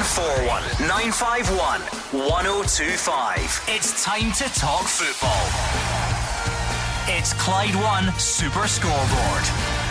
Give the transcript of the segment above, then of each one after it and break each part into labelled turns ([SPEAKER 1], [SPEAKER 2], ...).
[SPEAKER 1] 0141 951 1025. It's time to talk football. It's Clyde One Super Scoreboard.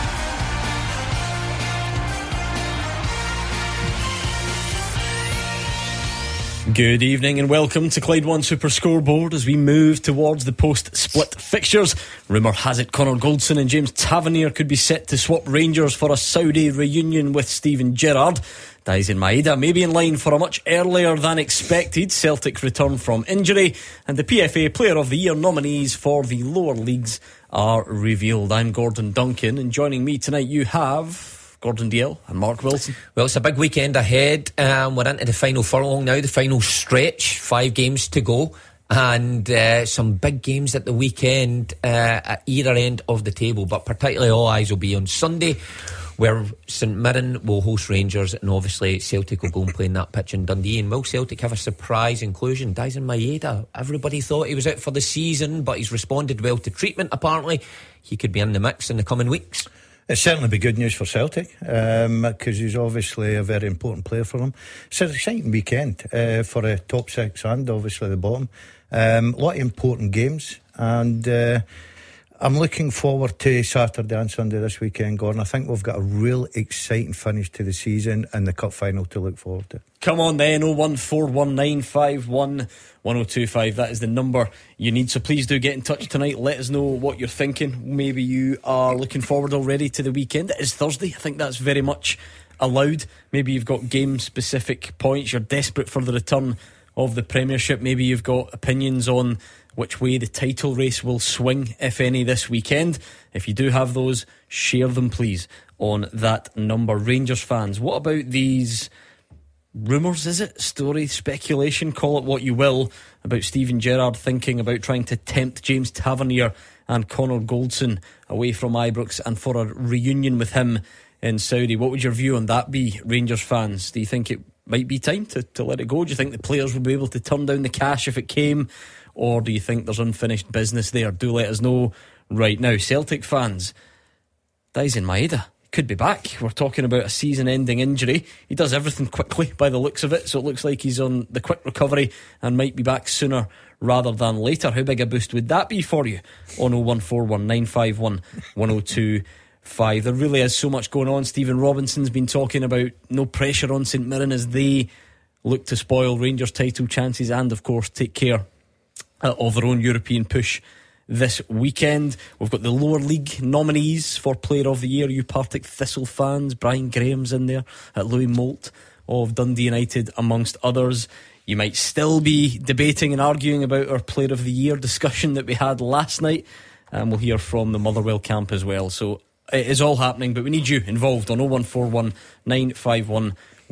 [SPEAKER 2] Good evening and welcome to Clyde One Super Scoreboard as we move towards the post-split fixtures. Rumour has it Connor Goldson and James Tavernier could be set to swap Rangers for a Saudi reunion with Steven Gerrard. Daizen Maeda may be in line for a much earlier than expected Celtic return from injury, and the PFA Player of the Year nominees for the lower leagues are revealed. I'm Gordon Duncan, and joining me tonight you have Gordon Dalziel and Mark Wilson.
[SPEAKER 3] Well, it's a big weekend ahead. We're into the final furlong now, the final stretch, 5 games to go, and some big games at the weekend at either end of the table, but particularly all eyes will be on Sunday, where St Mirren will host Rangers, and obviously Celtic will go and play in that pitch in Dundee. And will Celtic have a surprise inclusion? Daizen Maeda, everybody thought he was out for the season, but he's responded well to treatment. Apparently he could be in the mix in the coming weeks.
[SPEAKER 4] It'll certainly be good news for Celtic, because he's obviously a very important player for them. It's an exciting weekend for the top 6 and obviously the bottom. A lot of important games, and I'm looking forward to Saturday and Sunday this weekend, Gordon. I think we've got a real exciting finish to the season and the cup final to look forward to.
[SPEAKER 2] Come on then, 01419511025. That is the number you need, so please do get in touch tonight. Let us know what you're thinking. Maybe you are looking forward already to the weekend. It is Thursday, I think that's very much allowed. Maybe you've got game specific points, you're desperate for the return of the Premiership. Maybe you've got opinions on which way the title race will swing, if any, this weekend. If you do have those, share them please on that number. Rangers fans, what about these rumours, is it? Story, speculation, call it what you will, about Steven Gerrard thinking about trying to tempt James Tavernier and Connor Goldson away from Ibrox and for a reunion with him in Saudi. What would your view on that be, Rangers fans? Do you think it might be time to let it go? Do you think the players will be able to turn down the cash if it came? Or do you think there's unfinished business there? Do let us know right now. Celtic fans, Daizen Maeda could be back. We're talking about a season-ending injury. He does everything quickly by the looks of it, so it looks like he's on the quick recovery and might be back sooner rather than later. How big a boost would that be for you? On 01419511025. There really is so much going on. Stephen Robinson's been talking about no pressure on St Mirren as they look to spoil Rangers' title chances and of course take care of their own European push this weekend. We've got the lower league nominees for Player of the Year. You Partick Thistle fans, Brian Graham's in there, Louis Moult of Dundee United amongst others. You might still be debating and arguing about our Player of the Year discussion that we had last night, and we'll hear from the Motherwell camp as well. So it is all happening, but we need you involved on 0141 951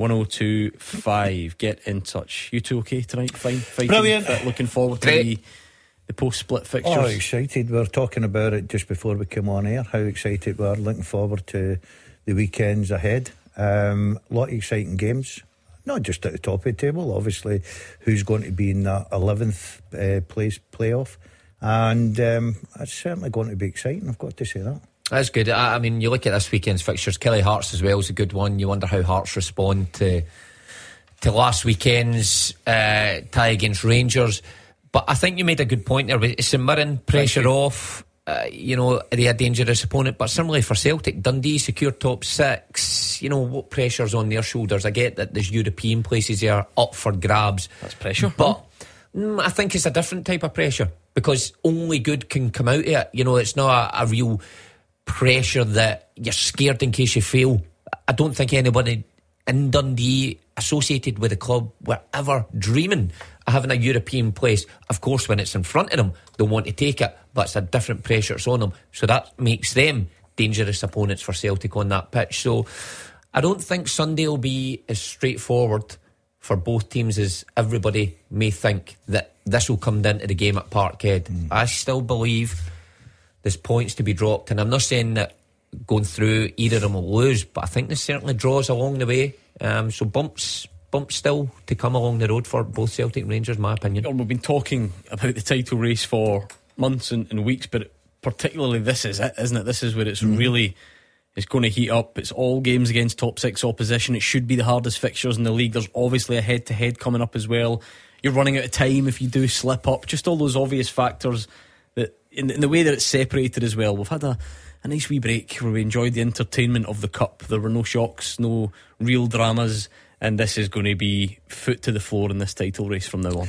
[SPEAKER 2] 1025. Get in touch. You two okay tonight? Fine, fighting,
[SPEAKER 4] brilliant.
[SPEAKER 2] Looking forward to the post-split fixtures.
[SPEAKER 4] Oh, excited. We were talking about it just before we came on air, how excited we are. Looking forward to the weekends ahead. A lot of exciting games, not just at the top of the table, obviously who's going to be in that 11th place playoff, and it's certainly going to be exciting, I've got to say that.
[SPEAKER 3] That's good. I mean, you look at this weekend's fixtures, Kelly Hearts as well is a good one. You wonder how Hearts respond to last weekend's tie against Rangers. But I think you made a good point there with St Mirren, pressure off. They a dangerous opponent, but similarly for Celtic, Dundee secure top 6. What pressure's on their shoulders? I get that there's European places there up for grabs.
[SPEAKER 2] That's pressure,
[SPEAKER 3] but I think it's a different type of pressure, because only good can come out of it. It's not a real pressure that you're scared in case you fail. I don't think anybody in Dundee associated with the club were ever dreaming of having a European place. Of course, when it's in front of them, they'll want to take it, but it's a different pressure it's on them, so that makes them dangerous opponents for Celtic on that pitch. So I don't think Sunday will be as straightforward for both teams as everybody may think, that this will come down to the game at Parkhead. I still believe there's points to be dropped, and I'm not saying that going through either of them will lose, but I think there's certainly draws along the way. So bumps still to come along the road for both Celtic and Rangers, in my opinion.
[SPEAKER 2] We've been talking about the title race for months and weeks, but particularly this is it, isn't it? This is where it's really is going to heat up. It's all games against top six opposition. It should be the hardest fixtures in the league. There's obviously a head-to-head coming up as well. You're running out of time if you do slip up. Just all those obvious factors that in the way that it's separated as well. We've had a nice wee break where we enjoyed the entertainment of the Cup. There were no shocks, no real dramas, and this is going to be foot to the floor in this title race from now on.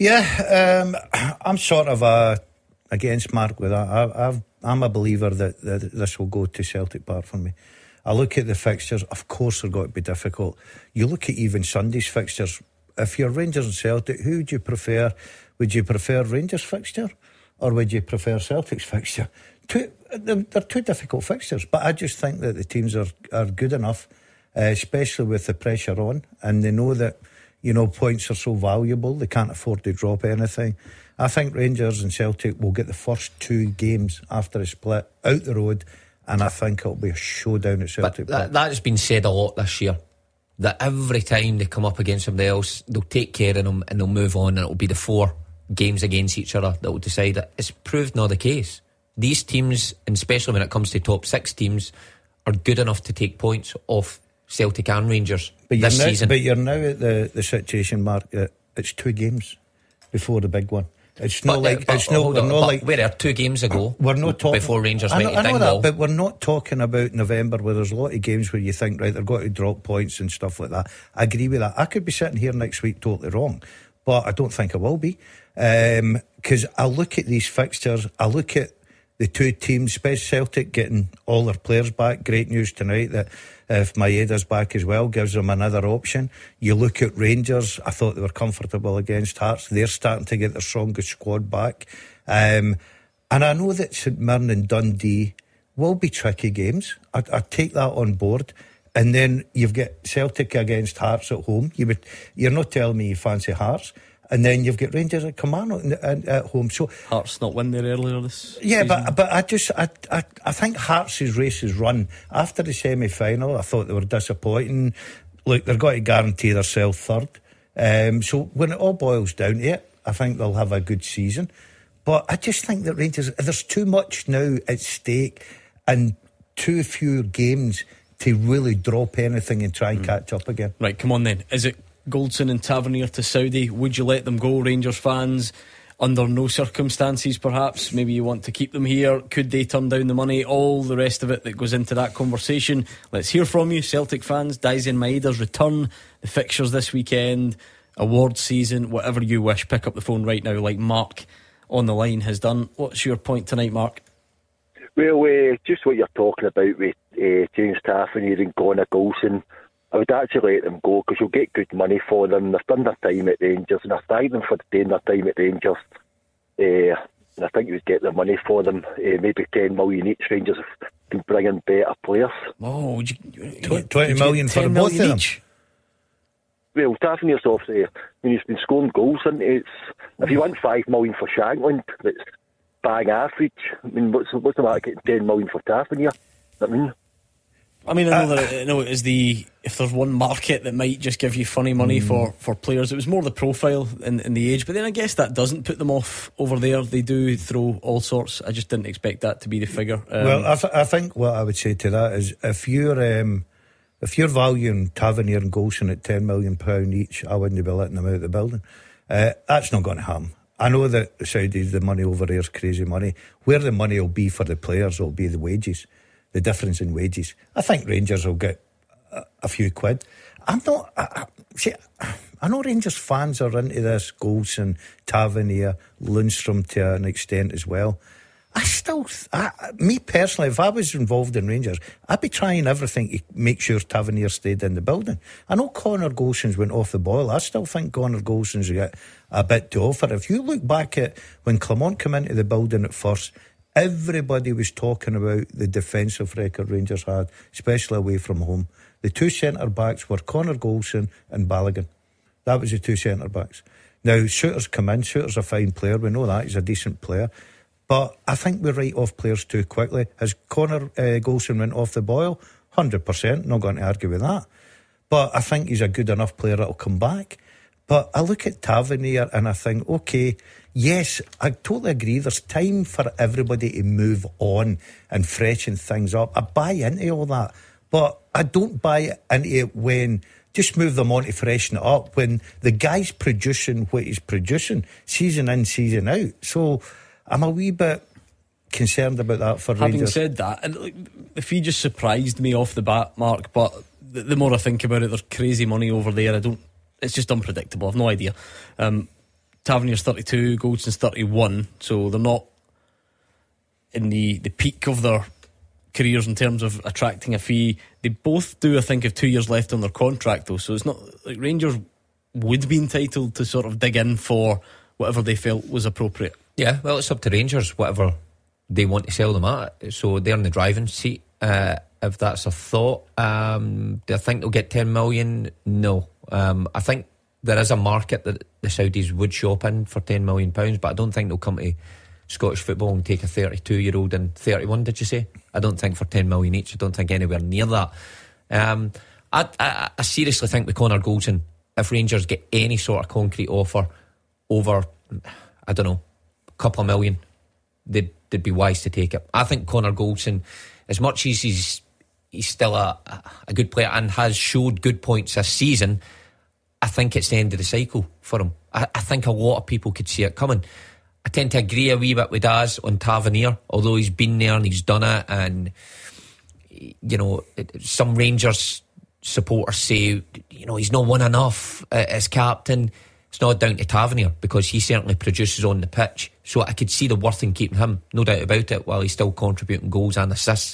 [SPEAKER 4] Yeah, I'm sort of against Mark with that. I'm a believer that this will go to Celtic Park for me. I look at the fixtures. Of course they're going to be difficult. You look at even Sunday's fixtures. If you're Rangers and Celtic, who would you prefer? Would you prefer Rangers fixture or would you prefer Celtic's fixture? They're two difficult fixtures, but I just think that the teams are good enough, especially with the pressure on, and they know that, you know, points are so valuable, they can't afford to drop anything. I think Rangers and Celtic will get the first two games after a split out the road, and I think it'll be a showdown at Celtic Park.
[SPEAKER 3] That has been said a lot this year, that every time they come up against somebody else, they'll take care of them and they'll move on, and it'll be the 4 games against each other that will decide it. It's proved not the case. These teams, and especially when it comes to top 6 teams, are good enough to take points off Celtic and Rangers this season.
[SPEAKER 4] But you're now at the situation, Mark, it's 2 games before the big one. It's not like
[SPEAKER 3] where are 2 games ago?
[SPEAKER 4] We're not talking
[SPEAKER 3] before Rangers went to
[SPEAKER 4] I know
[SPEAKER 3] Dingwall.
[SPEAKER 4] that, but we're not talking about November where there's a lot of games where you think, right, they're going to drop points and stuff like that. I agree with that. I could be sitting here next week totally wrong, but I don't think I will be, because I look at these fixtures. I look at the 2 teams, especially Celtic getting all their players back. Great news tonight that if Maeda's back as well, gives them another option. You look at Rangers, I thought they were comfortable against Hearts. They're starting to get their strongest squad back. And I know that St Mirren and Dundee will be tricky games. I take that on board. And then you've got Celtic against Hearts at home. You're not telling me you fancy Hearts. And then you've got Rangers at Kilmarnock at home. So
[SPEAKER 2] Hearts not win there earlier this
[SPEAKER 4] yeah,
[SPEAKER 2] season.
[SPEAKER 4] but I think Hearts' race is run. After the semi-final, I thought they were disappointing. Look, they're going to guarantee themselves third. So when it all boils down to it, I think they'll have a good season. But I just think that Rangers, there's too much now at stake and too few games to really drop anything and try and catch up again.
[SPEAKER 2] Right, come on then. Is it Goldson and Tavernier to Saudi? Would you let them go, Rangers fans? Under no circumstances, perhaps. Maybe you want to keep them here. Could they turn down the money? All the rest of it that goes into that conversation. Let's hear from you, Celtic fans. Daizen Maeda's return, the fixtures this weekend, awards season, whatever you wish. Pick up the phone right now, like Mark on the line has done. What's your point tonight, Mark?
[SPEAKER 5] Well, just what you're talking about with James Tavernier and Connor Goldson, I would actually let them go because you'll get good money for them. They've done their time at Rangers, and I thank them for doing their time at Rangers. And I think you would get the money for them. Maybe 10 million each. Rangers can bring in better players.
[SPEAKER 2] Oh, would you,
[SPEAKER 4] 20 million for both of them?
[SPEAKER 2] Each?
[SPEAKER 5] Well, Tavernier's obviously, when he's been scoring goals, and if you want 5 million for Shankland, that's bang average. I mean, what's the matter getting 10 million for Tavernier?
[SPEAKER 2] I know it is if there's one market that might just give you funny money for players, it was more the profile and the age. But then I guess that doesn't put them off over there. They do throw all sorts. I just didn't expect that to be the figure.
[SPEAKER 4] Well, I think what I would say to that is if you're valuing Tavernier and Goldson at £10 million each, I wouldn't be letting them out of the building. That's not going to happen. I know that the Saudis, the money over there is crazy money. Where the money will be for the players will be the wages. The difference in wages. I think Rangers will get a few quid. I know Rangers fans are into this. Goldson, Tavernier, Lundstrom to an extent as well. Me personally, if I was involved in Rangers, I'd be trying everything to make sure Tavernier stayed in the building. I know Connor Goldson's went off the boil. I still think Connor Goldson's got a bit to offer. If you look back at when Clement came into the building at first, everybody was talking about the defensive record Rangers had, especially away from home. The 2 centre-backs were Connor Goldson and Balogun. That was the 2 centre-backs. Now, Souttar's come in. Souttar's a fine player. We know that. He's a decent player. But I think we write off players too quickly. Has Connor Goldson went off the boil? 100%. Not going to argue with that. But I think he's a good enough player that'll come back. But I look at Tavernier and I think, okay, yes, I totally agree. There's time for everybody to move on and freshen things up. I buy into all that, but I don't buy into it when just move them on to freshen it up when the guy's producing what he's producing season in, season out. So I'm a wee bit concerned about that for
[SPEAKER 2] Having
[SPEAKER 4] Rangers.
[SPEAKER 2] said that, and the fee just surprised me off the bat, Mark, but the more I think about it, there's crazy money over there. It's just unpredictable. I've no idea. Tavernier's 32, Goldson's 31, so they're not in the peak of their careers in terms of attracting a fee. They both do, I think, have 2 years left on their contract though, so it's not like Rangers would be entitled to sort of dig in for whatever they felt was appropriate.
[SPEAKER 3] Yeah, well, it's up to Rangers, whatever they want to sell them at. So they're in the driving seat, if that's a thought. Do I think they'll get 10 million? No. I think there is a market that the Saudis would shop in for £10 million, but I don't think they'll come to Scottish football and take a 32-year-old and 31, did you say? I don't think for 10 million each. I don't think anywhere near that. I seriously think with Connor Goldson, if Rangers get any sort of concrete offer over, I don't know, a couple of million, they'd be wise to take it. I think Connor Goldson, as much as he's still a good player and has showed good points this season, I think it's the end of the cycle for him. I think a lot of people could see it coming. I tend to agree a wee bit with Daz on Tavernier, although he's been there and he's done it, and you know, some Rangers supporters say, you know, he's not won enough as captain. It's not down to Tavernier because he certainly produces on the pitch, so I could see the worth in keeping him, no doubt about it, while he's still contributing goals and assists.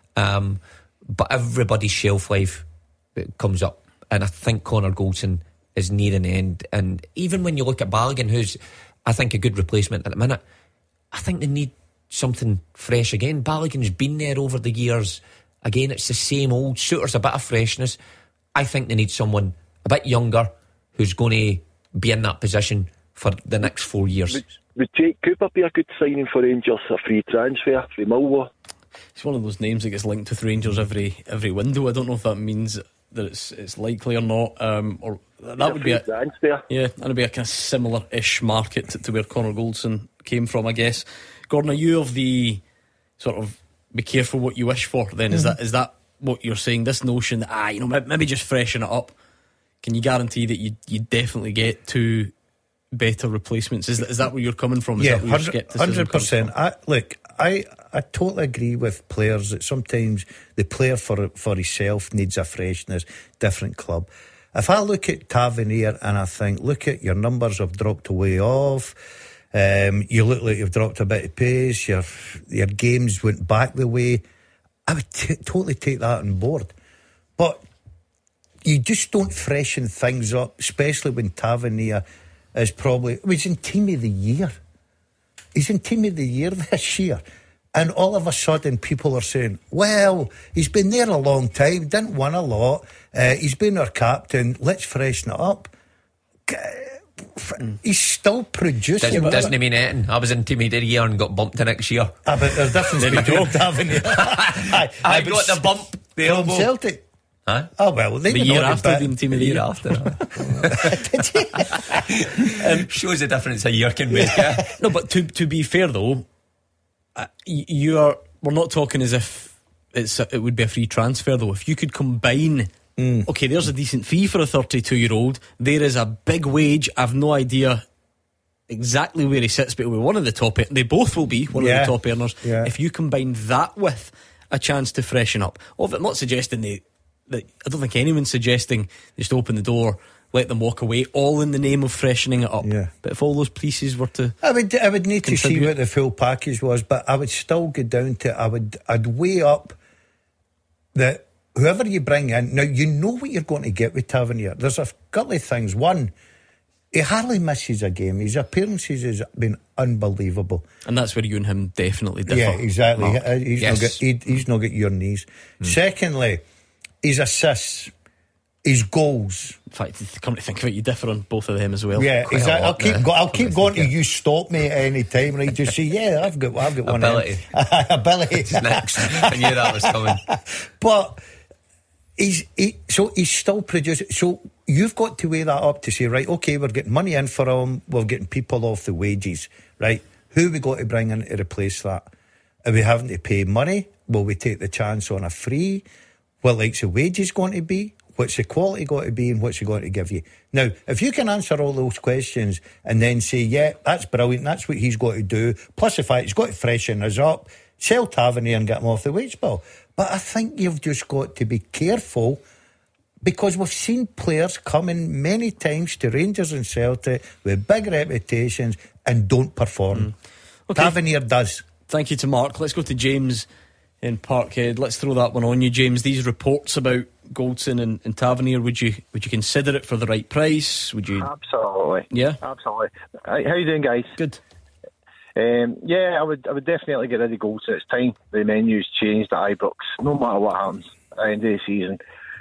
[SPEAKER 3] But everybody's shelf life comes up, and I think Connor Goldson is near an end. And even when you look at Balogun, who's I think a good replacement at the minute, I think they need something fresh again. Balogun's been there over the years. Again, it's the same old. Suter's a bit of freshness. I think they need someone a bit younger who's going to be in that position for the next 4 years.
[SPEAKER 5] Would Jake Cooper be a good signing for Rangers? A free transfer from Millwall?
[SPEAKER 2] It's one of those names that gets linked with Rangers every window. I don't know if that means that it's likely or not, or that would be a
[SPEAKER 5] transfer.
[SPEAKER 2] Yeah, that would be a kind of similar-ish market to where Connor Goldson came from, I guess. Gordon, are you of the sort of be careful what you wish for then? Is that what you're saying? This notion that maybe just freshen it up. Can you guarantee that you definitely get two better replacements? Is that where you're coming from? Is
[SPEAKER 4] yeah,
[SPEAKER 2] that where your skepticism
[SPEAKER 4] 100%. I totally agree with players that sometimes the player for himself needs a freshness, different club. If I look at Tavernier and I think, look at your numbers have dropped away off, you look like you've dropped a bit of pace, your games went back the way, I would totally take that on board. But you just don't freshen things up, especially when Tavernier is he's in Team of the Year. He's in Team of the Year this year. And all of a sudden people are saying, well, he's been there a long time, didn't win a lot, he's been our captain, let's freshen it up. He's still producing.
[SPEAKER 3] Doesn't mean anything. I was in Team of the Year and got bumped the next year.
[SPEAKER 4] But there's a difference between Tavernier.
[SPEAKER 3] I got the bump, the elbow.
[SPEAKER 4] Celtic.
[SPEAKER 3] Huh?
[SPEAKER 4] Oh well,
[SPEAKER 2] the year after being Team of the Year
[SPEAKER 3] after. Shows the difference a year can make.
[SPEAKER 2] No, but to be fair though, we're not talking as if it would be a free transfer though. If you could combine, okay, there's a decent fee for a 32-year-old. There is a big wage. I've no idea exactly where he sits, but he'll be one of the top. They both will be one of the top earners. Yeah. If you combine that with a chance to freshen up, I'm not suggesting I don't think anyone's suggesting just open the door, let them walk away, all in the name of freshening it up. Yeah. But if all those pieces were to,
[SPEAKER 4] I would need to see what the full package was, but I would still go down to I'd weigh up that whoever you bring in, now you know what you're going to get with Tavernier. There's a couple of things. One, he hardly misses a game. His appearances has been unbelievable,
[SPEAKER 2] and that's where you and him definitely differ.
[SPEAKER 4] Yeah, exactly. He's not got your knees. Secondly, his assists, his goals.
[SPEAKER 2] In fact, come to think of it, you differ on both of them as well.
[SPEAKER 4] Yeah, exactly. I'll keep going till you stop me at any time, and I just say, yeah, I've got one.
[SPEAKER 3] Ability.
[SPEAKER 4] Ability.
[SPEAKER 3] Next. I knew that was coming.
[SPEAKER 4] But he's still producing. So you've got to weigh that up to say, right, okay, we're getting money in for them, we're getting people off the wages, right? Who we got to bring in to replace that? Are we having to pay money? Will we take the chance on a free? What like's the wages going to be? What's the quality got to be, and what's it going to give you? Now, if you can answer all those questions and then say, yeah, that's brilliant, that's what he's got to do, plus the fact he's got to freshen us up, sell Tavernier and get him off the wage bill. But I think you've just got to be careful, because we've seen players coming many times to Rangers and Celtic with big reputations and don't perform. Okay. Tavernier does.
[SPEAKER 2] Thank you to Mark. Let's go to James in Parkhead. Let's throw that one on you, James. These reports about Goldson and Tavernier, would you consider it for the right price? Would you?
[SPEAKER 6] Absolutely.
[SPEAKER 2] Yeah,
[SPEAKER 6] absolutely. How you doing, guys?
[SPEAKER 2] Good.
[SPEAKER 6] Yeah, I would definitely get rid of Goldson. It's time the menu's changed at Ibrox. No matter what happens at the end of the season.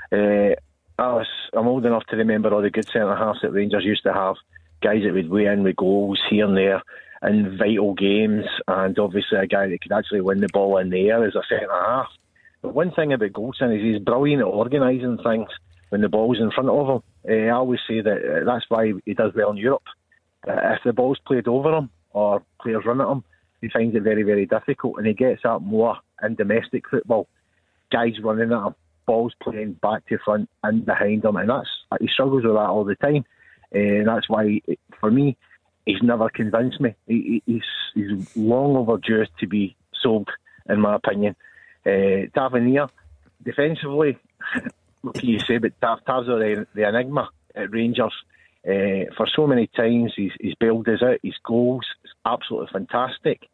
[SPEAKER 6] I'm old enough to remember all the good centre halves that Rangers used to have. Guys that would weigh in with goals here and there in vital games, and obviously a guy that could actually win the ball in the air as a centre half. But one thing about Goldson is he's brilliant at organising things when the ball's in front of him. I always say that that's why he does well in Europe. If the ball's played over him or players run at him, he finds it very, very difficult, and he gets that more in domestic football. Guys running at him, balls playing back to front and behind him, and he struggles with that all the time. And that's why, for me, he's never convinced me. He's long overdue to be sold, in my opinion. Tavernier, defensively, what can you say? But Tav's the enigma at Rangers. For so many times, he's bailed us out. His goals is absolutely fantastic.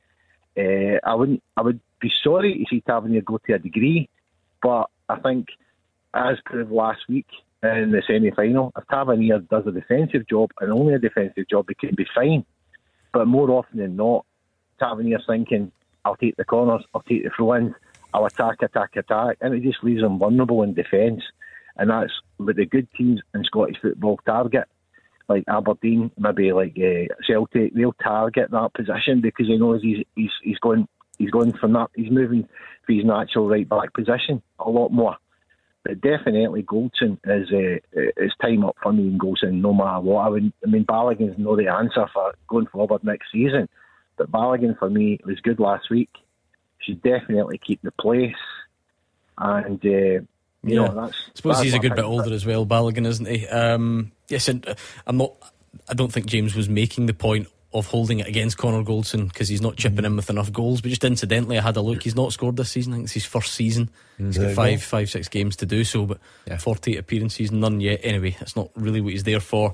[SPEAKER 6] I would be sorry to see Tavernier go to a degree, but I think, as proved last week in the semi-final, if Tavernier does a defensive job, and only a defensive job, he could be fine. But more often than not, Tavernier's thinking, I'll take the corners, I'll take the throw-ins, I'll attack, and it just leaves him vulnerable in defence. And that's what the good teams in Scottish football target, like Aberdeen, maybe like Celtic. They'll target that position because he knows he's going from that. He's moving for his natural right back position a lot more. But definitely Goldson is time up for me in Goldson, no matter what. Balogun's not the answer for going forward next season, but Balogun for me was good last week. Should definitely keep the place, and you know, that's. I
[SPEAKER 2] suppose he's a good bit older as well, Balogun, isn't he? Yes, and I don't think James was making the point of holding it against Connor Goldson because he's not chipping in with enough goals. But just incidentally, I had a look. He's not scored this season. I think it's his first season. He's got 5-6 games to do so, but 48 appearances, none yet. Anyway, that's not really what he's there for.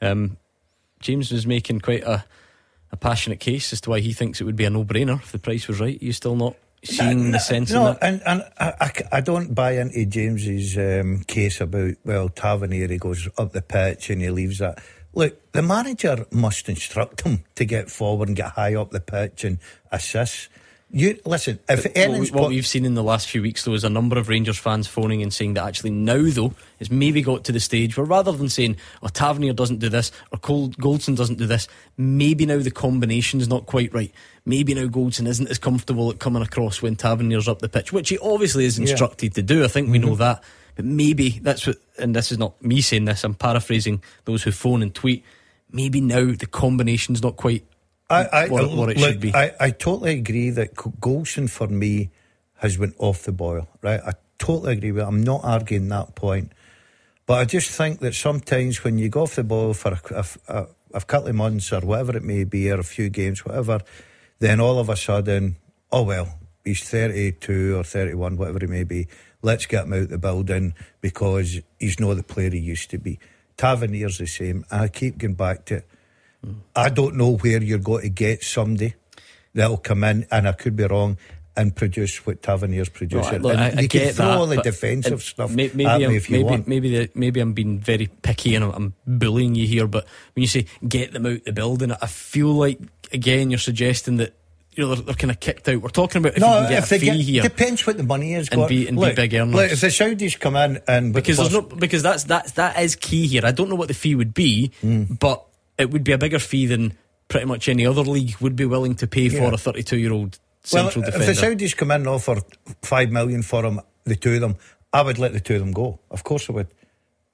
[SPEAKER 2] James was making quite a passionate case as to why he thinks it would be a no-brainer if the price was right. Are you still not seeing the sense in that?
[SPEAKER 4] And I don't buy into James's case about, well, Tavernier, he goes up the pitch and he leaves that. Look, the manager must instruct him to get forward and get high up the pitch and assist. Listen, if
[SPEAKER 2] what we've seen in the last few weeks, though, is a number of Rangers fans phoning and saying that actually now, though, it's maybe got to the stage where rather than saying, oh, Tavernier doesn't do this or Goldson doesn't do this, maybe now the combination's not quite right. Maybe now Goldson isn't as comfortable at coming across when Tavernier's up the pitch, which he obviously is instructed to do. I think we know that. But maybe that's what, and this is not me saying this, I'm paraphrasing those who phone and tweet, maybe now the combination's not quite what it should be.
[SPEAKER 4] I totally agree that Goldson for me has went off the boil, right? I totally agree with it. I'm not arguing that point, but I just think that sometimes when you go off the boil for a couple of months or whatever it may be, or a few games, whatever, then all of a sudden, oh well, he's 32 or 31, whatever it may be, let's get him out the building because he's not the player he used to be. Tavernier's the same, and I keep going back to it. I don't know where you're going to get somebody that'll come in, and I could be wrong, and produce what Tavernier's producing.
[SPEAKER 2] Look, I
[SPEAKER 4] you
[SPEAKER 2] get
[SPEAKER 4] can throw
[SPEAKER 2] that,
[SPEAKER 4] all the defensive stuff
[SPEAKER 2] maybe
[SPEAKER 4] at me if you want.
[SPEAKER 2] Maybe I'm being very picky and I'm bullying you here, but when you say get them out the building, I feel like again you're suggesting that they're kind of kicked out. We're talking about if you can get a fee here.
[SPEAKER 4] Depends what the money is.
[SPEAKER 2] And be big earners.
[SPEAKER 4] Look, if the Saudis come in and
[SPEAKER 2] because that is key here. I don't know what the fee would be, but it would be a bigger fee than pretty much any other league would be willing to pay for a 32-year-old central defender.
[SPEAKER 4] If the Saudis come in and offer $5 million for him, the two of them, I would let the two of them go. Of course I would.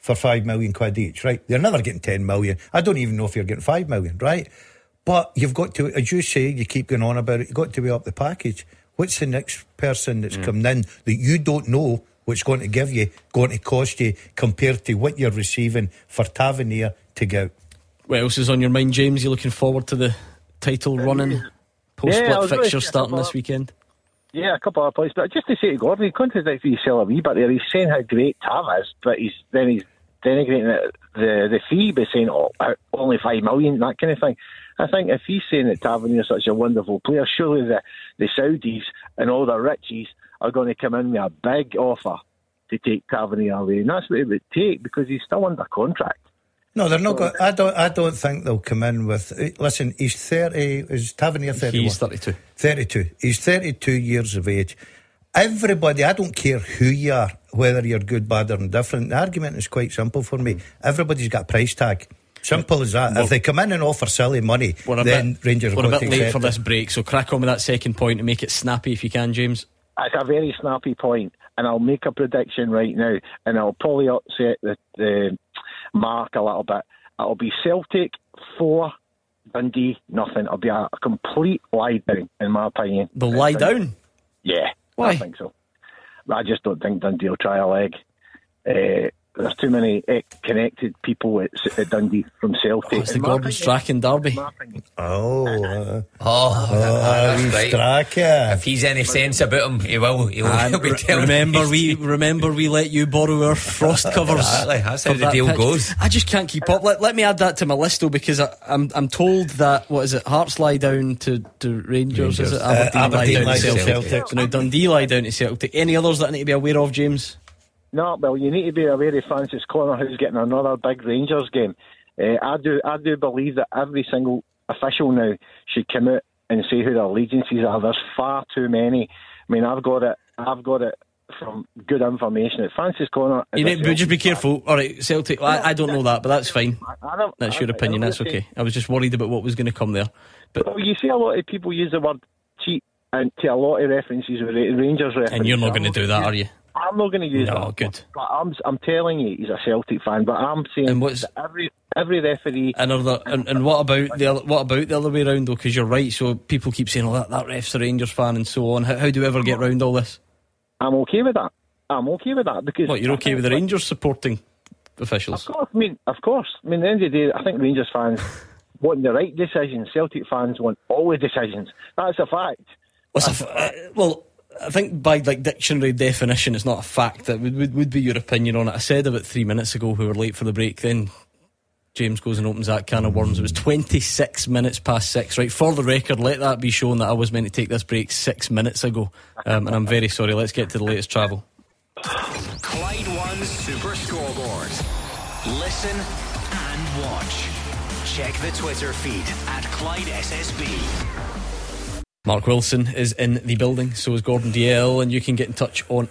[SPEAKER 4] for £5 million each, right? You're never getting 10 million. I don't even know if you're getting 5 million, right? But you've got to, as you say, you keep going on about it, you've got to weigh up the package. What's the next person that's coming in that you don't know what's going to give you, going to cost you, compared to what you're receiving for Tavernier to go out?
[SPEAKER 2] What else is on your mind, James? You looking forward to the title running post-split fixture starting this weekend?
[SPEAKER 6] Yeah, a couple of points, but just to say to Gordon, he contradicts himself a wee bit there. He's saying how great Tav is, but he's denigrating the fee by saying, only 5 million, that kind of thing. I think if he's saying that Tavernier is such a wonderful player, surely the Saudis and all the richies are going to come in with a big offer to take Tavernier away, and that's what it would take, because he's still under contract.
[SPEAKER 4] No, they're not going. I don't think they'll come in with. Listen, he's 30. Is Tavernier 31?
[SPEAKER 2] He's 32.
[SPEAKER 4] 32. He's 32 years of age. Everybody, I don't care who you are, whether you're good, bad, or indifferent. The argument is quite simple for me. Everybody's got a price tag. Simple as that. If they come in and offer silly money, then Rangers
[SPEAKER 2] we're
[SPEAKER 4] will
[SPEAKER 2] a bit
[SPEAKER 4] take
[SPEAKER 2] late for this break, so crack on with that second point and make it snappy if you can, James.
[SPEAKER 6] It's a very snappy point, and I'll make a prediction right now, and I'll probably upset the mark a little bit. It'll be Celtic 4, Dundee nothing. It'll be a complete lie down, in my opinion.
[SPEAKER 2] They'll lie down?
[SPEAKER 6] Yeah.
[SPEAKER 2] Why?
[SPEAKER 6] I think so. I just don't think Dundee will try a leg. There's too many connected people at Dundee from Celtic.
[SPEAKER 2] It's the Gordon Strachan derby.
[SPEAKER 4] He's
[SPEAKER 3] right.
[SPEAKER 4] Strachan.
[SPEAKER 3] If he's any sense about him, he'll be telling
[SPEAKER 2] Remember we let you borrow our frost covers.
[SPEAKER 3] Exactly. That's how the deal goes.
[SPEAKER 2] I just can't keep up. Let me add that to my list though, because I'm told that, what is it, Hearts lie down to Rangers. Is it
[SPEAKER 4] Aberdeen
[SPEAKER 2] lie down to
[SPEAKER 4] Celtic.
[SPEAKER 2] Celtic. So now Dundee lie down to Celtic. Any others that I need to be aware of, James?
[SPEAKER 6] No, well, you need to be aware of Francis Connor, who's getting another big Rangers game. I do believe that every single official now should come out and say who their allegiances are. There's far too many. I mean, I've got it from good information that Francis Connor.
[SPEAKER 2] But just be careful. All right, Celtic. I don't know that, but that's fine. That's your opinion. That's okay. I was just worried about what was going to come there. But
[SPEAKER 6] well, you see a lot of people use the word cheat and to a lot of references with Rangers references.
[SPEAKER 2] And you're not going to do that, are you?
[SPEAKER 6] I'm not going to use that.
[SPEAKER 2] No, good.
[SPEAKER 6] But I'm telling you, he's a Celtic fan. But I'm saying that every referee.
[SPEAKER 2] And what about the other way around though? Because you're right. So people keep saying, "Oh, that ref's a Rangers fan," and so on. How do we ever get round all this?
[SPEAKER 6] I'm okay with that. Because
[SPEAKER 2] what, you're okay with the Rangers supporting officials?
[SPEAKER 6] Of course. I mean, at the end of the day, I think Rangers fans want the right decisions. Celtic fans want all the decisions. That's a fact.
[SPEAKER 2] Well, I think by dictionary definition, it's not a fact. That would be your opinion on it. I said about 3 minutes ago we were late for the break. Then James goes and opens that can of worms. It was 26 minutes past 6. Right, for the record, let that be shown that I was meant to take this break 6 minutes ago, and I'm very sorry. Let's get to the latest travel.
[SPEAKER 1] Clyde One Super Scoreboard. Listen and watch. Check the Twitter feed at Clyde SSB.
[SPEAKER 2] Mark Wilson is in the building, so is Gordon DL, and you can get in touch on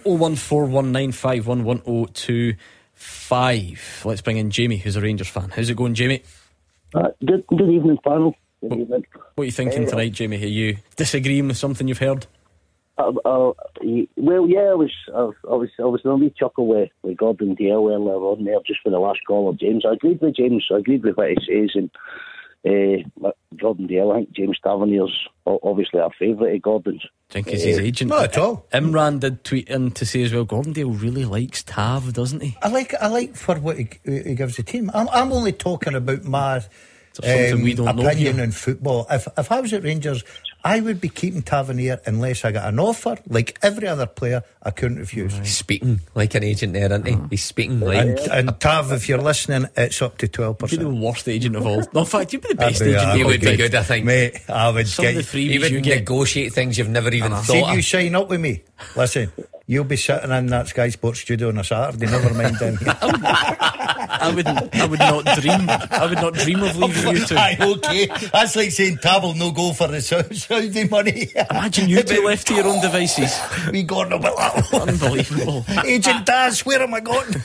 [SPEAKER 2] 01419511025. Let's bring in Jamie, who's a Rangers fan. How's it going, Jamie?
[SPEAKER 7] Good evening, panel. Good evening.
[SPEAKER 2] What are you thinking tonight, Jamie? Are you disagreeing with something you've heard?
[SPEAKER 7] Well, yeah, I was in a wee chuckle with Gordon DL earlier on there, just for the last call of James. I agreed with James. I agreed with what he says, and Gordon Dale, I think James Tavernier's obviously our favourite of Gordon's.
[SPEAKER 2] I think he's his agent.
[SPEAKER 4] Not at all.
[SPEAKER 2] Imran did tweet in to say as well, Gordon Dale really likes Tav, doesn't he?
[SPEAKER 4] I like for what he gives the team. I'm only talking about my
[SPEAKER 2] we don't
[SPEAKER 4] opinion
[SPEAKER 2] know
[SPEAKER 4] on football. If I was at Rangers, I would be keeping Tavernier unless I got an offer like every other player I couldn't refuse.
[SPEAKER 3] He's speaking like an agent there, isn't he? He's speaking like.
[SPEAKER 4] And Tav, if you're listening, it's up to 12%.
[SPEAKER 2] You'd be the worst agent of all. No, in fact, you'd be the best agent.
[SPEAKER 3] He would be good, I think.
[SPEAKER 4] Mate, I would
[SPEAKER 2] Some of the freebies
[SPEAKER 3] he would
[SPEAKER 2] you get.
[SPEAKER 3] negotiate things you've never even thought
[SPEAKER 4] See if
[SPEAKER 3] of.
[SPEAKER 4] you sign up with me. Listen, you'll be sitting in that Sky Sports studio on a Saturday. Never mind down here.
[SPEAKER 2] I would not dream of leaving you two.
[SPEAKER 4] Aye, okay. That's like saying Tav will no go for the Saudi money.
[SPEAKER 2] Imagine you two left to your own devices.
[SPEAKER 4] We got about that one.
[SPEAKER 2] Unbelievable.
[SPEAKER 4] Agent Daz, where am I going?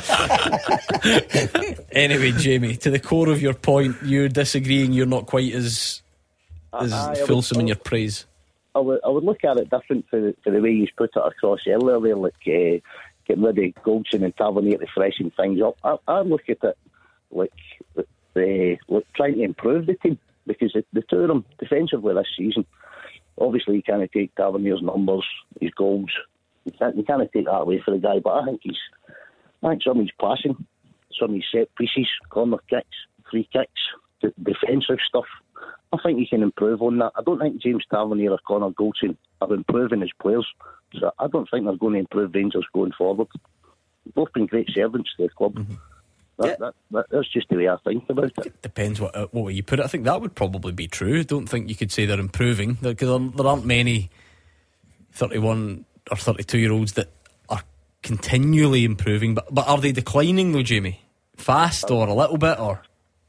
[SPEAKER 2] Anyway, Jamie, to the core of your point, you're disagreeing. You're not quite as fulsome in your praise.
[SPEAKER 7] I would look at it different for the way you put it across earlier there. Like getting rid of Goldson and Tavernier to freshen things up. I look at it like trying to improve the team, because the two of them defensively this season, obviously you can't take Tavernier's numbers, his goals. You can't take that away for the guy, but I think some of his passing, some of his set pieces, corner kicks, free kicks, the defensive stuff, I think he can improve on that. I don't think James Tavernier or Connor Goldson are improving as players, so I don't think they're going to improve Rangers going forward. Both been great servants to the club. Mm-hmm. That's just the way I think about it.
[SPEAKER 2] It depends what way you put it. I think that would probably be true. I don't think you could say they're improving, because there aren't many 31 or 32-year-olds that are continually improving. But are they declining though, Jamie? Fast or a little bit, or?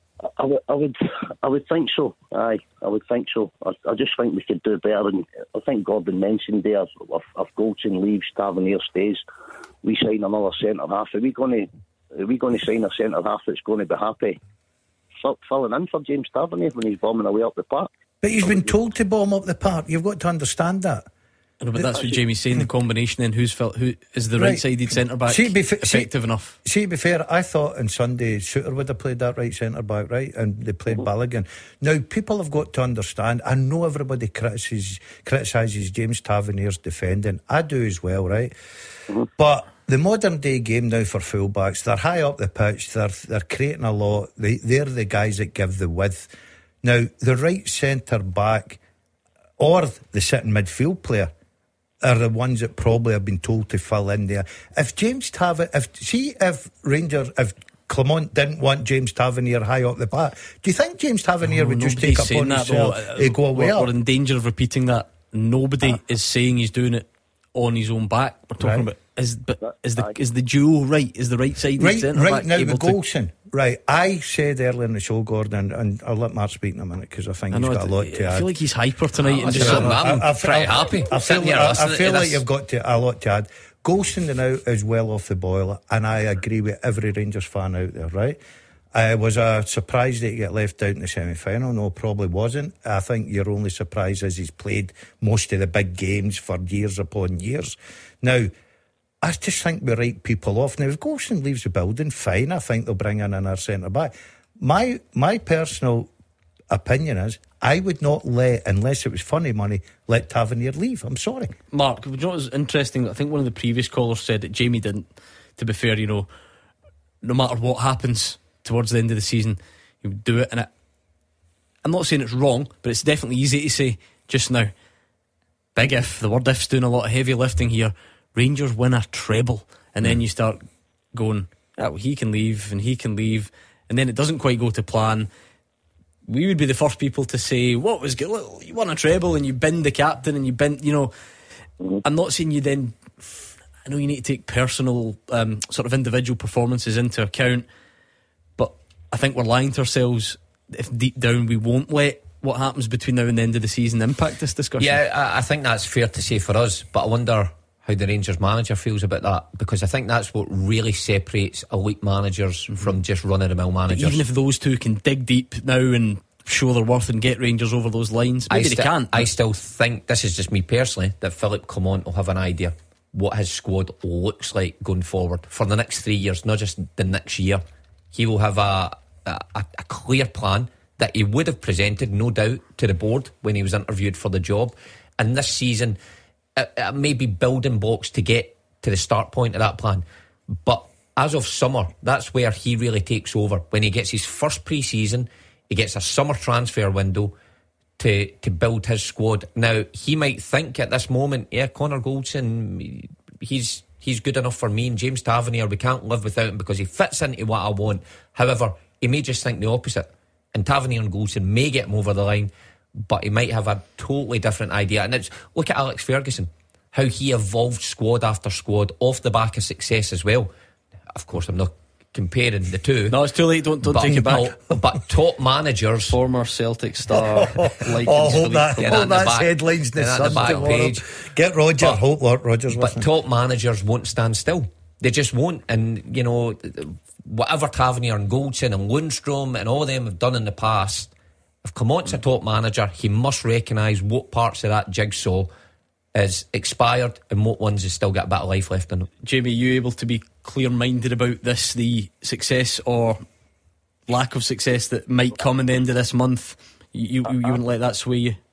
[SPEAKER 2] I would think so. Aye, I would think so. I just think we could do better. And I think Gordon mentioned there, if Goldson leaves, Tavernier stays, we sign another centre half. Are we going to sign a centre half that's going to be happy filling in for James Tavernier when he's bombing away up the park?
[SPEAKER 4] But he's been told to bomb up the park. You've got to understand that.
[SPEAKER 2] I know, but that's what Jamie's saying. The combination then, who is the right-sided centre back effective enough?
[SPEAKER 4] See, to be fair, I thought on Sunday Suter would have played that right centre back, right, and they played Balogun. Now people have got to understand. I know everybody criticises James Tavernier's defending. I do as well, right? Mm-hmm. But the modern day game now for fullbacks, they're high up the pitch. They're creating a lot. They're the guys that give the width. Now the right centre back or the sitting midfield player are the ones that probably have been told to fill in there. If Clement didn't want James Tavernier high up the back, do you think James Tavernier would just take upon himself to go away?
[SPEAKER 2] We're in danger of repeating that. Nobody is saying he's doing it on his own back. We're talking about is the duo right? Is the right side centre back
[SPEAKER 4] right now with Goldson? Right, I said earlier in the show, Gordon, and I'll let Mark speak in a minute because I think he's got a lot to add.
[SPEAKER 2] I feel like he's hyper tonight.
[SPEAKER 3] I'm pretty happy.
[SPEAKER 4] I feel like you've got a lot to add. Goldson now is well off the boil, and I agree with every Rangers fan out there, right? Was a surprise that he got left out in the semi-final? No, probably wasn't. I think your only surprise is he's played most of the big games for years upon years. Now, I just think we write people off. Now, if Goldson leaves the building, fine. I think they'll bring in another centre-back. My personal opinion is I would not unless it was funny money, let Tavernier leave. I'm sorry.
[SPEAKER 2] Mark, you know what was interesting? I think one of the previous callers said that Jamie didn't. To be fair, no matter what happens towards the end of the season, he would do it. And I'm not saying it's wrong, but it's definitely easy to say just now. Big if. The word if's doing a lot of heavy lifting here. Rangers win a treble, and then you start going, he can leave and he can leave, and then it doesn't quite go to plan. We would be the first people to say, what was good? Look, you won a treble and you binned the captain and you binned, I'm not saying you then, I know you need to take personal sort of individual performances into account, but I think we're lying to ourselves if deep down we won't let what happens between now and the end of the season impact this discussion.
[SPEAKER 3] Yeah, I think that's fair to say for us, but I wonder how the Rangers manager feels about that, because I think that's what really separates elite managers from just run-of-the-mill managers.
[SPEAKER 2] But even if those two can dig deep now and show their worth and get Rangers over those lines, maybe they can't.
[SPEAKER 3] I still think, this is just me personally, that Philippe Clement will have an idea what his squad looks like going forward for the next 3 years, not just the next year. He will have a clear plan that he would have presented, no doubt, to the board when he was interviewed for the job. And this season, it may be building blocks to get to the start point of that plan, but as of summer, that's where he really takes over. When he gets his first pre-season, he gets a summer transfer window to build his squad. Now, he might think at this moment, Connor Goldson, he's good enough for me, and James Tavernier, we can't live without him because he fits into what I want. However, he may just think the opposite, and Tavernier and Goldson may get him over the line, but he might have a totally different idea. And look at Alex Ferguson, how he evolved squad after squad off the back of success as well. Of course, I'm not comparing the two.
[SPEAKER 2] No, it's too late. Don't take it back.
[SPEAKER 3] But top managers,
[SPEAKER 2] former Celtic star,
[SPEAKER 4] hold that headlines in the Sun tomorrow. Page. Get Roger. Hope Rogers.
[SPEAKER 3] But top managers won't stand still. They just won't. And whatever Tavernier and Goldson and Lundstrom and all of them have done in the past, if Clement's a top manager, he must recognise what parts of that jigsaw is expired and what ones have still got a bit of life left in them.
[SPEAKER 2] Jamie, you able to be clear-minded about this, the success or lack of success that might come in the end of this month? You wouldn't let that sway you?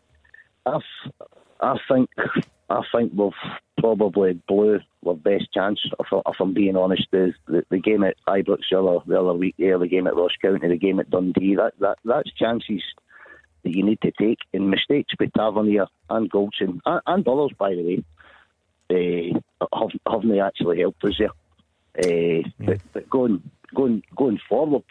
[SPEAKER 7] I think we've probably blew our best chance. If I'm being honest, the game at Ibrox the other week there, the game at Ross County, the game at Dundee, that's chances that you need to take, and mistakes by Tavernier and Goldson and others, by the way, haven't actually helped us there. But going forward,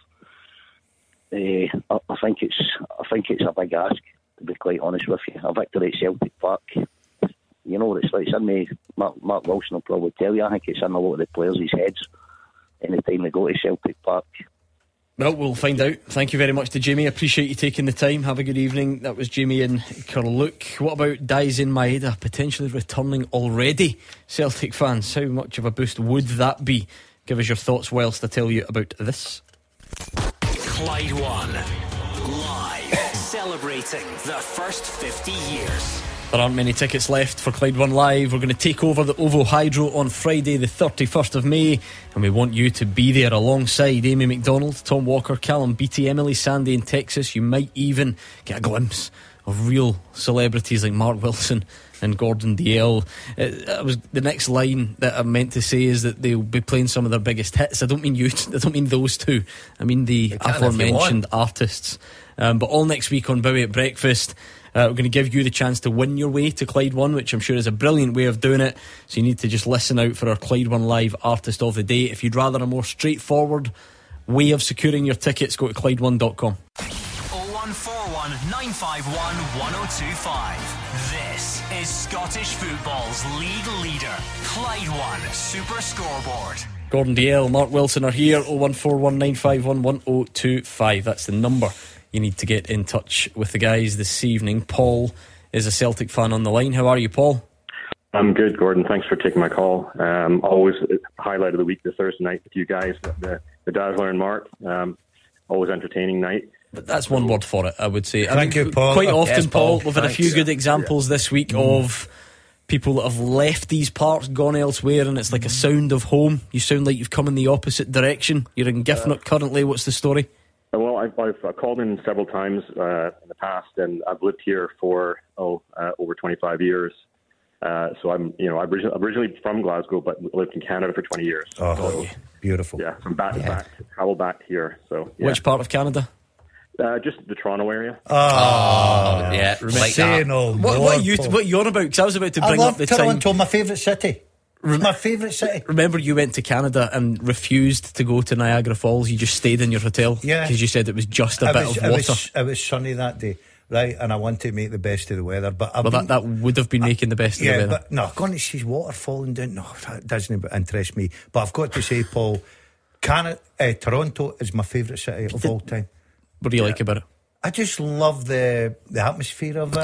[SPEAKER 7] I think it's a big ask, to be quite honest with you. A victory at Celtic Park, you know what it's like. It's in the Mark Wilson will probably tell you. I think it's in a lot of the players' heads any time they go to Celtic Park.
[SPEAKER 2] Well, we'll find out. Thank you very much to Jamie. Appreciate you taking the time. Have a good evening. That was Jamie in Carluke. What about Daizen Maeda potentially returning already? Celtic fans, how much of a boost would that be? Give us your thoughts whilst I tell you about this.
[SPEAKER 1] Clyde One live, celebrating the first 50 years.
[SPEAKER 2] There aren't many tickets left for Clyde One Live. We're going to take over the OVO Hydro on Friday the 31st of May, and we want you to be there alongside Amy McDonald, Tom Walker, Callum Beattie, Emily Sandy in Texas. You might even get a glimpse of real celebrities like Mark Wilson and Gordon Dalziel. It was the next line that I meant to say is that they'll be playing some of their biggest hits. I don't mean those two. I mean the aforementioned artists. But all next week on Bowie at Breakfast, we're going to give you the chance to win your way to Clyde One, which I'm sure is a brilliant way of doing it. So you need to just listen out for our Clyde One Live Artist of the Day. If you'd rather a more straightforward way of securing your tickets, go to ClydeOne.com.
[SPEAKER 1] 0141 951 1025. This is Scottish football's league leader, Clyde One Super Scoreboard.
[SPEAKER 2] Gordon Dalziel, Mark Wilson are here. 0141 951 1025. That's the number you need to get in touch with the guys this evening. Paul is a Celtic fan on the line. How are you, Paul?
[SPEAKER 8] I'm good, Gordon. Thanks for taking my call. Always highlight of the week, the Thursday night with you guys, the Dazzler and Mark. Always entertaining night.
[SPEAKER 2] But that's one word for it, I would say.
[SPEAKER 4] Thank you, Paul.
[SPEAKER 2] Quite often,
[SPEAKER 3] yes,
[SPEAKER 2] Paul,
[SPEAKER 3] Paul,
[SPEAKER 2] we've had a few good examples this week of people that have left these parts, gone elsewhere, and it's like a sound of home. You sound like you've come in the opposite direction. You're in Giffnock currently. What's the story?
[SPEAKER 8] Well, I've called in several times in the past, and I've lived here for over 25 years. So I'm originally from Glasgow, but lived in Canada for 20 years.
[SPEAKER 4] Oh,
[SPEAKER 8] so,
[SPEAKER 4] beautiful.
[SPEAKER 8] Yeah, from back to back, travel back here. So yeah.
[SPEAKER 2] Which part of Canada?
[SPEAKER 8] Just the Toronto area.
[SPEAKER 3] Yeah, like
[SPEAKER 4] Say
[SPEAKER 3] that.
[SPEAKER 4] no more,
[SPEAKER 2] What are you on about? Because I was about to bring
[SPEAKER 4] I
[SPEAKER 2] up the
[SPEAKER 4] love
[SPEAKER 2] time.
[SPEAKER 4] Toronto, my favourite city. My favourite city.
[SPEAKER 2] Remember, you went to Canada and refused to go to Niagara Falls. You just stayed in your hotel.
[SPEAKER 4] Yeah.
[SPEAKER 2] Because you said it was just a bit of water.
[SPEAKER 4] It was sunny that day, right? And I wanted to make the best of the weather. But
[SPEAKER 2] that would have been making the best of the weather.
[SPEAKER 4] But no, going to see water falling down, no, that doesn't interest me. But I've got to say, Paul, Toronto is my favourite city of all time.
[SPEAKER 2] What do you like about it?
[SPEAKER 4] I just love the atmosphere of it.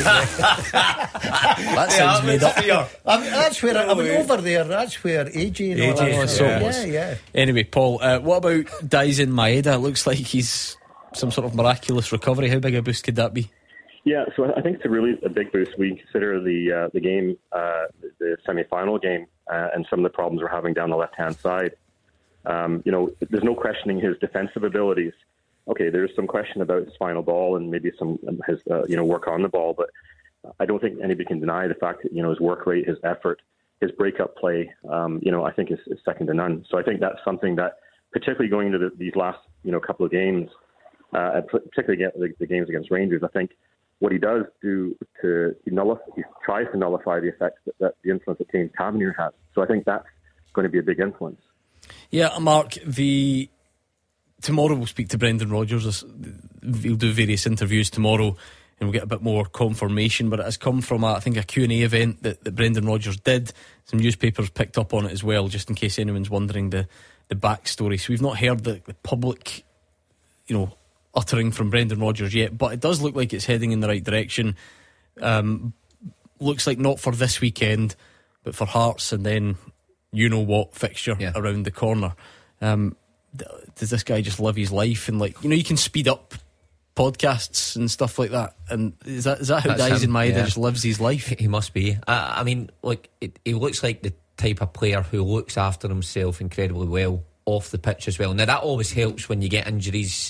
[SPEAKER 2] That sounds made up.
[SPEAKER 4] I mean, that's where I went over there. That's where AJ and all that.
[SPEAKER 2] So it was.
[SPEAKER 4] Yeah.
[SPEAKER 2] Anyway, Paul, what about Daizen Maeda? It looks like he's some sort of miraculous recovery. How big a boost could that be?
[SPEAKER 8] Yeah, so I think it's a big boost. We consider the game, the semi-final game, and some of the problems we're having down the left-hand side. There's no questioning his defensive abilities. Okay, there's some question about his final ball and maybe some his work on the ball, but I don't think anybody can deny the fact that his work rate, his effort, his breakup play, I think is second to none. So I think that's something that, particularly going into these last couple of games, particularly the games against Rangers, I think what he does he tries to nullify the effects that the influence that James Tavernier has. So I think that's going to be a big influence. Yeah,
[SPEAKER 2] Mark, tomorrow we'll speak to Brendan Rodgers. We'll do various interviews tomorrow and we'll get a bit more confirmation, but it has come from a Q&A event that Brendan Rodgers did. Some newspapers picked up on it as well, just in case anyone's wondering the backstory. So we've not heard the public uttering from Brendan Rodgers yet, but it does look like it's heading in the right direction. Looks like not for this weekend, but for Hearts and then fixture around the corner. Does this guy just live his life and you can speed up podcasts and stuff like that. And is that how
[SPEAKER 3] That's
[SPEAKER 2] Daizen
[SPEAKER 3] him,
[SPEAKER 2] Maeda
[SPEAKER 3] yeah.
[SPEAKER 2] just lives his life?
[SPEAKER 3] He must be. I mean, look, he looks like the type of player who looks after himself incredibly well off the pitch as well. Now that always helps when you get injuries.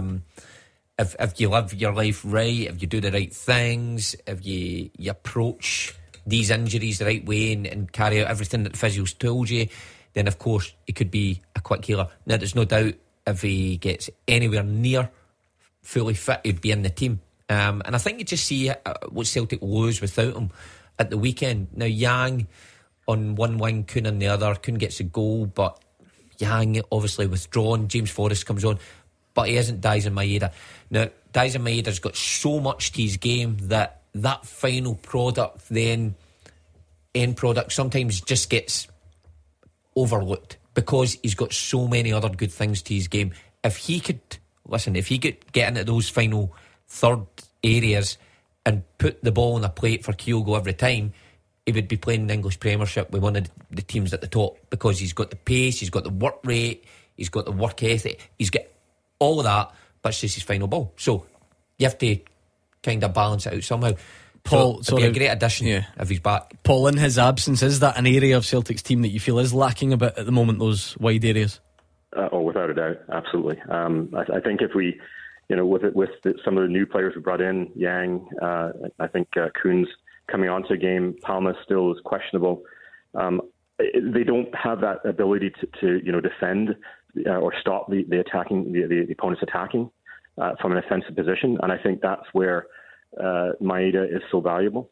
[SPEAKER 3] If you live your life right, if you do the right things, if you approach these injuries the right way and carry out everything that the physio's told you, then of course he could be a quick healer. Now there's no doubt if he gets anywhere near fully fit, he'd be in the team. And I think you just see what Celtic lose without him at the weekend. Now Yang on one wing, Kuhn on the other. Kuhn gets a goal, but Yang obviously withdrawn. James Forrest comes on, but he isn't Daizen Maeda. Now Daizen Maeda's got so much to his game that final product, then end product, sometimes just gets overlooked because he's got so many other good things to his game. If he could get into those final third areas and put the ball on a plate for Kyogo every time, he would be playing the English Premiership with one of the teams at the top, because he's got the pace, he's got the work rate, he's got the work ethic, he's got all of that, but it's just his final ball. So you have to kind of balance it out somehow.
[SPEAKER 2] Paul,
[SPEAKER 3] so it'd be a great addition if he's back.
[SPEAKER 2] Paul, in his absence, is that an area of Celtic's team that you feel is lacking a bit at the moment, those wide areas?
[SPEAKER 8] Without a doubt, absolutely. I think if we, with some of the new players we brought in, Yang, I think Kuhn's coming onto a game, Palma still is questionable. They don't have that ability to defend or stop the attacking, the opponent's attacking from an offensive position, and I think that's where Maeda is so valuable.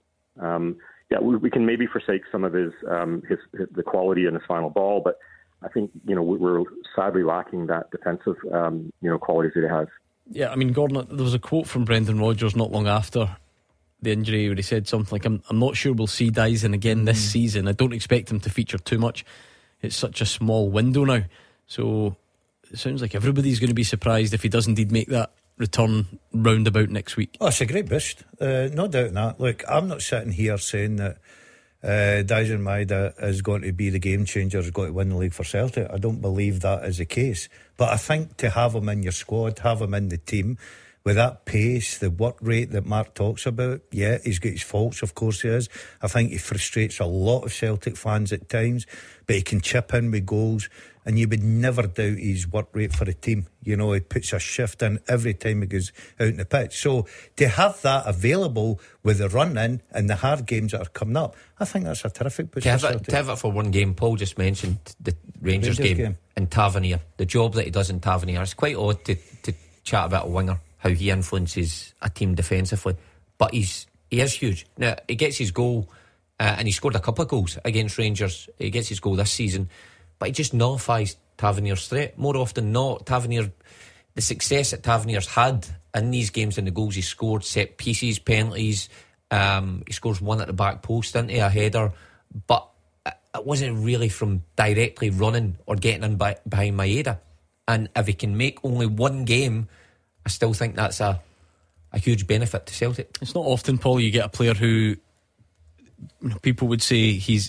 [SPEAKER 8] We can maybe forsake some of his the quality in his final ball, but I think we're sadly lacking that defensive qualities that he has.
[SPEAKER 2] Yeah, I mean, Gordon, there was a quote from Brendan Rodgers not long after the injury where he said something like, I'm not sure we'll see Daizen again this season. I don't expect him to feature too much. It's such a small window now. So it sounds like everybody's going to be surprised if he does indeed make that return roundabout next week.
[SPEAKER 4] Oh, it's a great boost, no doubt in that. Look, I'm not sitting here saying that Daizen Maeda is going to be the game changer, is going to win the league for Celtic. I don't believe that is the case, but I think to have him in your squad, have him in the team with that pace, the work rate that Mark talks about, yeah, he's got his faults, of course he is. I think he frustrates a lot of Celtic fans at times, but he can chip in with goals, and you would never doubt his work rate for the team. He puts a shift in every time he goes out in the pitch. So to have that available with the run-in and the hard games that are coming up, I think that's a terrific boost.
[SPEAKER 3] To have it for one game. Paul just mentioned the Rangers game in Tavernier. The job that he does in Tavernier, it's quite odd to chat about a winger, how he influences a team defensively, but he is huge. Now he gets his goal, and he scored a couple of goals against Rangers. He gets his goal this season, but he just nullifies Tavernier's threat. More often than not, Tavernier, the success that Tavernier's had in these games and the goals he scored, set pieces, penalties, he scores one at the back post into a header, but it wasn't really from directly running or getting in behind Maeda. And if he can make only one game, I still think that's a huge benefit to Celtic.
[SPEAKER 2] It's not often, Paul, you get a player who people would say his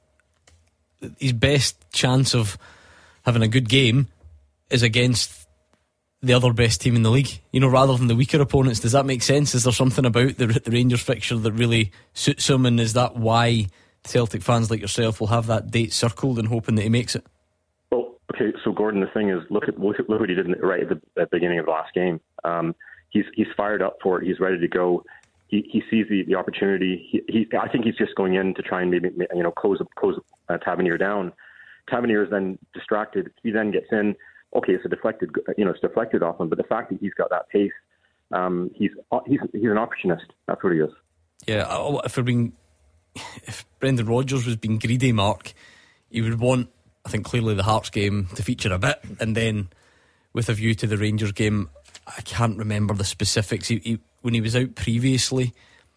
[SPEAKER 2] best chance of having a good game is against the other best team in the league, rather than the weaker opponents. Does that make sense? Is there something about the Rangers fixture that really suits him, and is that why Celtic fans like yourself will have that date circled and hoping that he makes it?
[SPEAKER 8] Okay, so Gordon, the thing is, look what he did right at the beginning of the last game. He's fired up for it. He's ready to go. He sees the opportunity. I think he's just going in to try and maybe close Tavernier down. Tavernier is then distracted. He then gets in. Okay, it's deflected off him. But the fact that he's got that pace, he's an opportunist. That's what he is.
[SPEAKER 2] Yeah, if Brendan Rodgers was being greedy, Mark, he would want, I think, clearly the Hearts game to feature a bit, and then with a view to the Rangers game, I can't remember the specifics. When he was out previously,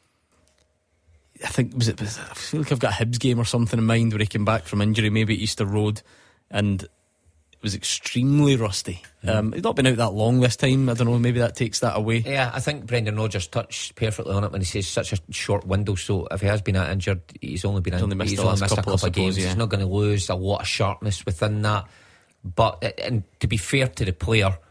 [SPEAKER 2] I think I feel like I've got a Hibs game or something in mind where he came back from injury, maybe at Easter Road, and it was extremely rusty. He's not been out that long this time. I don't know, maybe that takes that away.
[SPEAKER 3] Yeah, I think Brendan Rodgers touched perfectly on it when he says such a short window. So if he has been that injured, he's only missed a couple of games. Yeah. He's not going to lose a lot of sharpness within that. But and to be fair to the player,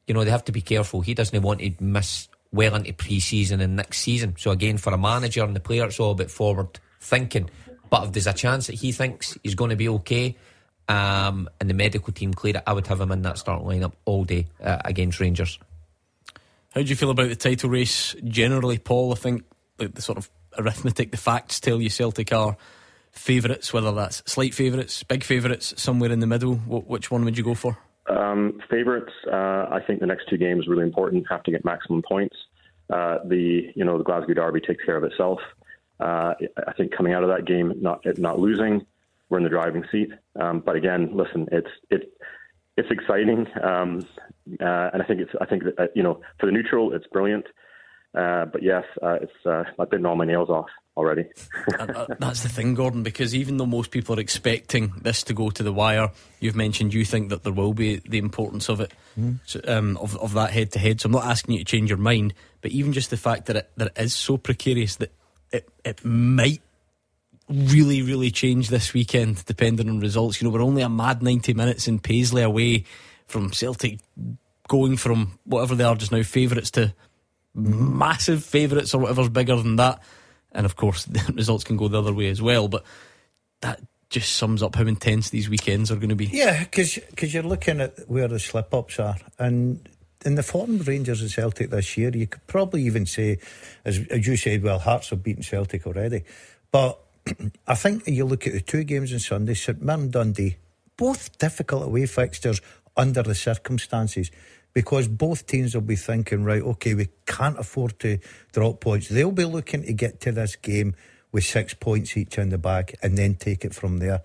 [SPEAKER 3] they have to be careful. He doesn't want to miss well into pre-season and next season. So again, for a manager and the player, it's all about forward thinking. But if there's a chance that he thinks he's going to be okay, and the medical team clear it, I would have him in that starting lineup all day against Rangers.
[SPEAKER 2] How do you feel about the title race generally, Paul? I think the sort of arithmetic, the facts tell you Celtic are favourites, whether that's slight favourites, big favourites, somewhere in the middle. Which one would you go for?
[SPEAKER 8] Favourites, I think the next two games are really important, have to get maximum points. The Glasgow Derby takes care of itself. I think coming out of that game, not losing, we're in the driving seat. But again, listen, it's exciting, and I think that for the neutral, it's brilliant. But yes, I've bitten all my nails off already.
[SPEAKER 2] That's the thing, Gordon, because even though most people are expecting this to go to the wire, you've mentioned you think that there will be the importance of it, of that head to head. So I'm not asking you to change your mind, but even just the fact that it is so precarious that it might really, really change this weekend depending on results. We're only a mad 90 minutes in Paisley away from Celtic going from whatever they are just now, favourites, to massive favourites or whatever's bigger than that. And of course the results can go the other way as well, but that just sums up how intense these weekends are going to be.
[SPEAKER 4] Yeah, because you're looking at where the slip-ups are, and in the form of Rangers and Celtic this year, you could probably even say, as you said, well, Hearts have beaten Celtic already, but I think you look at the two games on Sunday, St Mirren, Dundee, both difficult away fixtures under the circumstances, because both teams will be thinking, right, okay, we can't afford to drop points. They'll be looking to get to this game with 6 points each in the bag and then take it from there.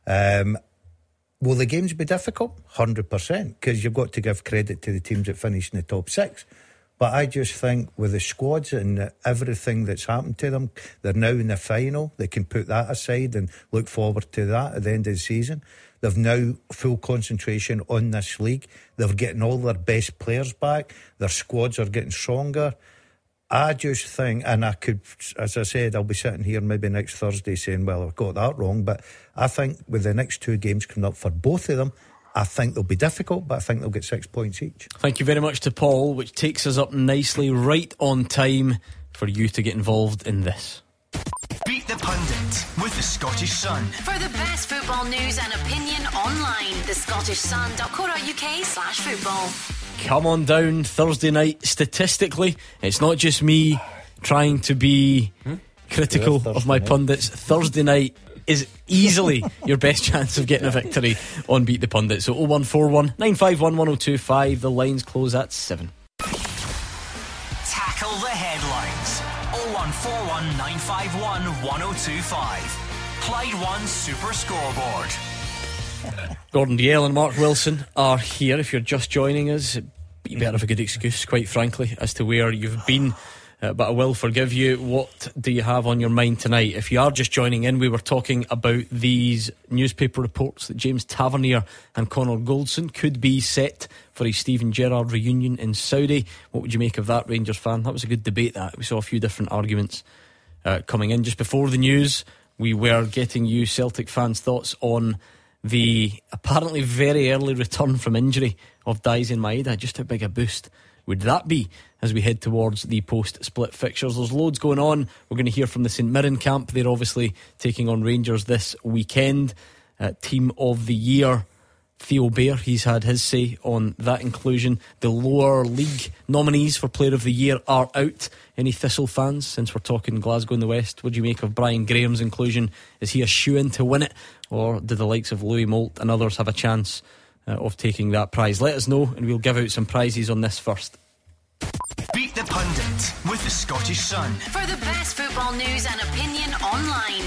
[SPEAKER 4] Will the games be difficult? 100%, because you've got to give credit to the teams that finish in the top six. But I just think with the squads and everything that's happened to them, they're now in the final. They can put that aside and look forward to that at the end of the season. They've now full concentration on this league. They're getting all their best players back. Their squads are getting stronger. I just think, and I could, as I said, I'll be sitting here maybe next Thursday saying, well, I've got that wrong. But I think with the next two games coming up for both of them, I think they'll be difficult, but I think they'll get 6 points each.
[SPEAKER 2] Thank you very much to Paul, which takes us up nicely right on time for you to get involved in this.
[SPEAKER 1] Beat the Pundit with the Scottish Sun.
[SPEAKER 9] For the best football news and opinion online, thescottishsun.co.uk/football.
[SPEAKER 2] Come on down Thursday night. Statistically, it's not just me trying to be critical of my pundits. Thursday night is easily your best chance of getting a victory on Beat the Pundit. So 0141 951 1025. The lines close at 7.
[SPEAKER 1] Tackle the headlines. 0141 951 1025. Clyde One Super Scoreboard.
[SPEAKER 2] Gordon Dalziel and Mark Wilson are here. If you're just joining us, you better have a good excuse, quite frankly, as to where you've been. But I will forgive you. What do you have on your mind tonight? If you are just joining in, we were talking about these newspaper reports that James Tavernier and Connor Goldson could be set for a Steven Gerrard reunion in Saudi. What would you make of that, Rangers fan? That was a good debate, that. We saw a few different arguments coming in. Just before the news, we were getting you Celtic fans' thoughts on the apparently very early return from injury of Daizen Maeda. Just how big a boost would that be as we head towards the post-split fixtures? There's loads going on. We're going to hear from the St Mirren camp. They're obviously taking on Rangers this weekend. Team of the Year, Theo Bair, he's had his say on that inclusion. The lower league nominees for Player of the Year are out. Any Thistle fans, since we're talking Glasgow in the West, what do you make of Brian Graham's inclusion? Is he a shoo-in to win it, or do the likes of Louis Moult and others have a chance of taking that prize? Let us know and we'll give out some prizes on this first.
[SPEAKER 1] Beat the Pundit with the Scottish Sun.
[SPEAKER 9] For the best football news and opinion online,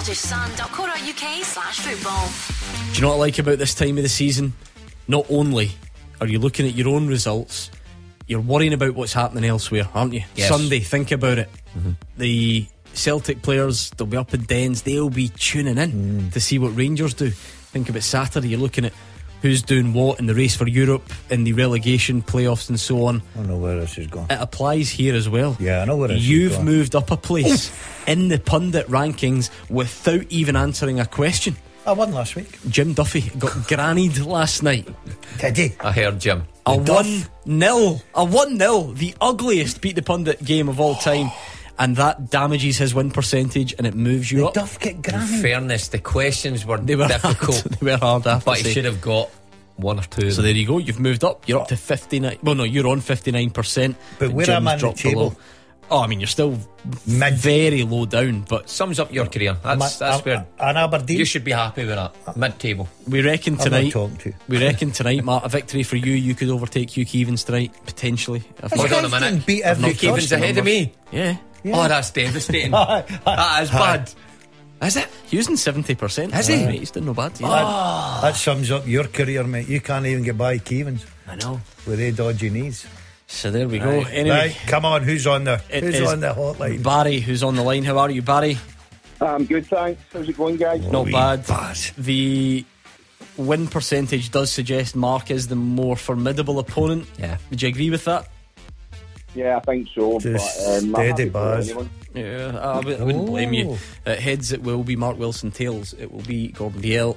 [SPEAKER 9] thescottishsun.co.uk/football.
[SPEAKER 2] Do you know what I like about this time of the season? Not only are you looking at your own results, you're worrying about what's happening elsewhere, aren't you?
[SPEAKER 3] Yes.
[SPEAKER 2] Sunday, think about it. The Celtic players, they'll be up in dens, they'll be tuning in to see what Rangers do. Think about Saturday, you're looking at who's doing what in the race for Europe, in the relegation playoffs and so on.
[SPEAKER 4] I know where this is going.
[SPEAKER 2] It applies here as well.
[SPEAKER 4] Yeah, I know where this is
[SPEAKER 2] You've
[SPEAKER 4] going.
[SPEAKER 2] moved up a place in the pundit rankings without even answering a question.
[SPEAKER 4] I won last week.
[SPEAKER 2] Jim Duffy got grannied last night.
[SPEAKER 4] Did he?
[SPEAKER 3] I heard Jim.
[SPEAKER 2] A 1-0. A 1-0. The ugliest Beat the Pundit game of all time. And that damages his win percentage and it moves you up.
[SPEAKER 4] Duff get
[SPEAKER 3] In
[SPEAKER 4] granny.
[SPEAKER 3] fairness, the questions were
[SPEAKER 2] They were
[SPEAKER 3] difficult.
[SPEAKER 2] hard. They were hard, I have
[SPEAKER 3] But
[SPEAKER 2] to
[SPEAKER 3] he
[SPEAKER 2] say.
[SPEAKER 3] should have got one or two.
[SPEAKER 2] So there you go. You've moved up. You're up to 59. Well, no, you're on 59%.
[SPEAKER 4] But where
[SPEAKER 2] Jim's
[SPEAKER 4] am I on the
[SPEAKER 2] dropped
[SPEAKER 4] table?
[SPEAKER 2] below. Oh, I mean, you're still
[SPEAKER 4] Mid.
[SPEAKER 2] very low down, but
[SPEAKER 3] Sums up your career. That's where
[SPEAKER 4] And Aberdeen.
[SPEAKER 3] you should be happy with that. Mid-table.
[SPEAKER 2] we reckon
[SPEAKER 4] I'm not
[SPEAKER 2] tonight.
[SPEAKER 4] talking to you.
[SPEAKER 2] We reckon tonight, Matt, a victory for you. You could overtake Hugh Keevins tonight, potentially.
[SPEAKER 3] Hold on a
[SPEAKER 4] Guys
[SPEAKER 3] minute.
[SPEAKER 4] didn't beat every
[SPEAKER 2] not
[SPEAKER 3] Kevin's
[SPEAKER 2] the
[SPEAKER 3] ahead of me.
[SPEAKER 2] Yeah.
[SPEAKER 3] Oh, that's devastating. That is bad. Is it?
[SPEAKER 2] Using 70%.
[SPEAKER 3] Is he?
[SPEAKER 2] Mate, he's done no bad. Yeah.
[SPEAKER 4] That sums up your career, mate. You can't even get by Keevins
[SPEAKER 2] I know.
[SPEAKER 4] with their dodgy knees.
[SPEAKER 2] So there we go. Anyway,
[SPEAKER 4] Right, come on, who's on the
[SPEAKER 2] it
[SPEAKER 4] who's
[SPEAKER 2] is
[SPEAKER 4] on the hotline?
[SPEAKER 2] Barry, who's on the line. How are you, Barry?
[SPEAKER 5] I'm good, thanks. How's it going, guys?
[SPEAKER 2] Not
[SPEAKER 4] wee
[SPEAKER 2] bad.
[SPEAKER 4] Baz.
[SPEAKER 2] The win percentage does suggest Mark is the more formidable opponent.
[SPEAKER 3] Yeah.
[SPEAKER 2] Would you agree with that?
[SPEAKER 5] Yeah, I think so.
[SPEAKER 4] Just
[SPEAKER 5] but, I'm
[SPEAKER 4] steady,
[SPEAKER 5] happy for
[SPEAKER 4] Baz.
[SPEAKER 5] anyone.
[SPEAKER 2] Yeah, I wouldn't blame you. Heads, it will be Mark Wilson. Tails, it will be Gordon Dalziel.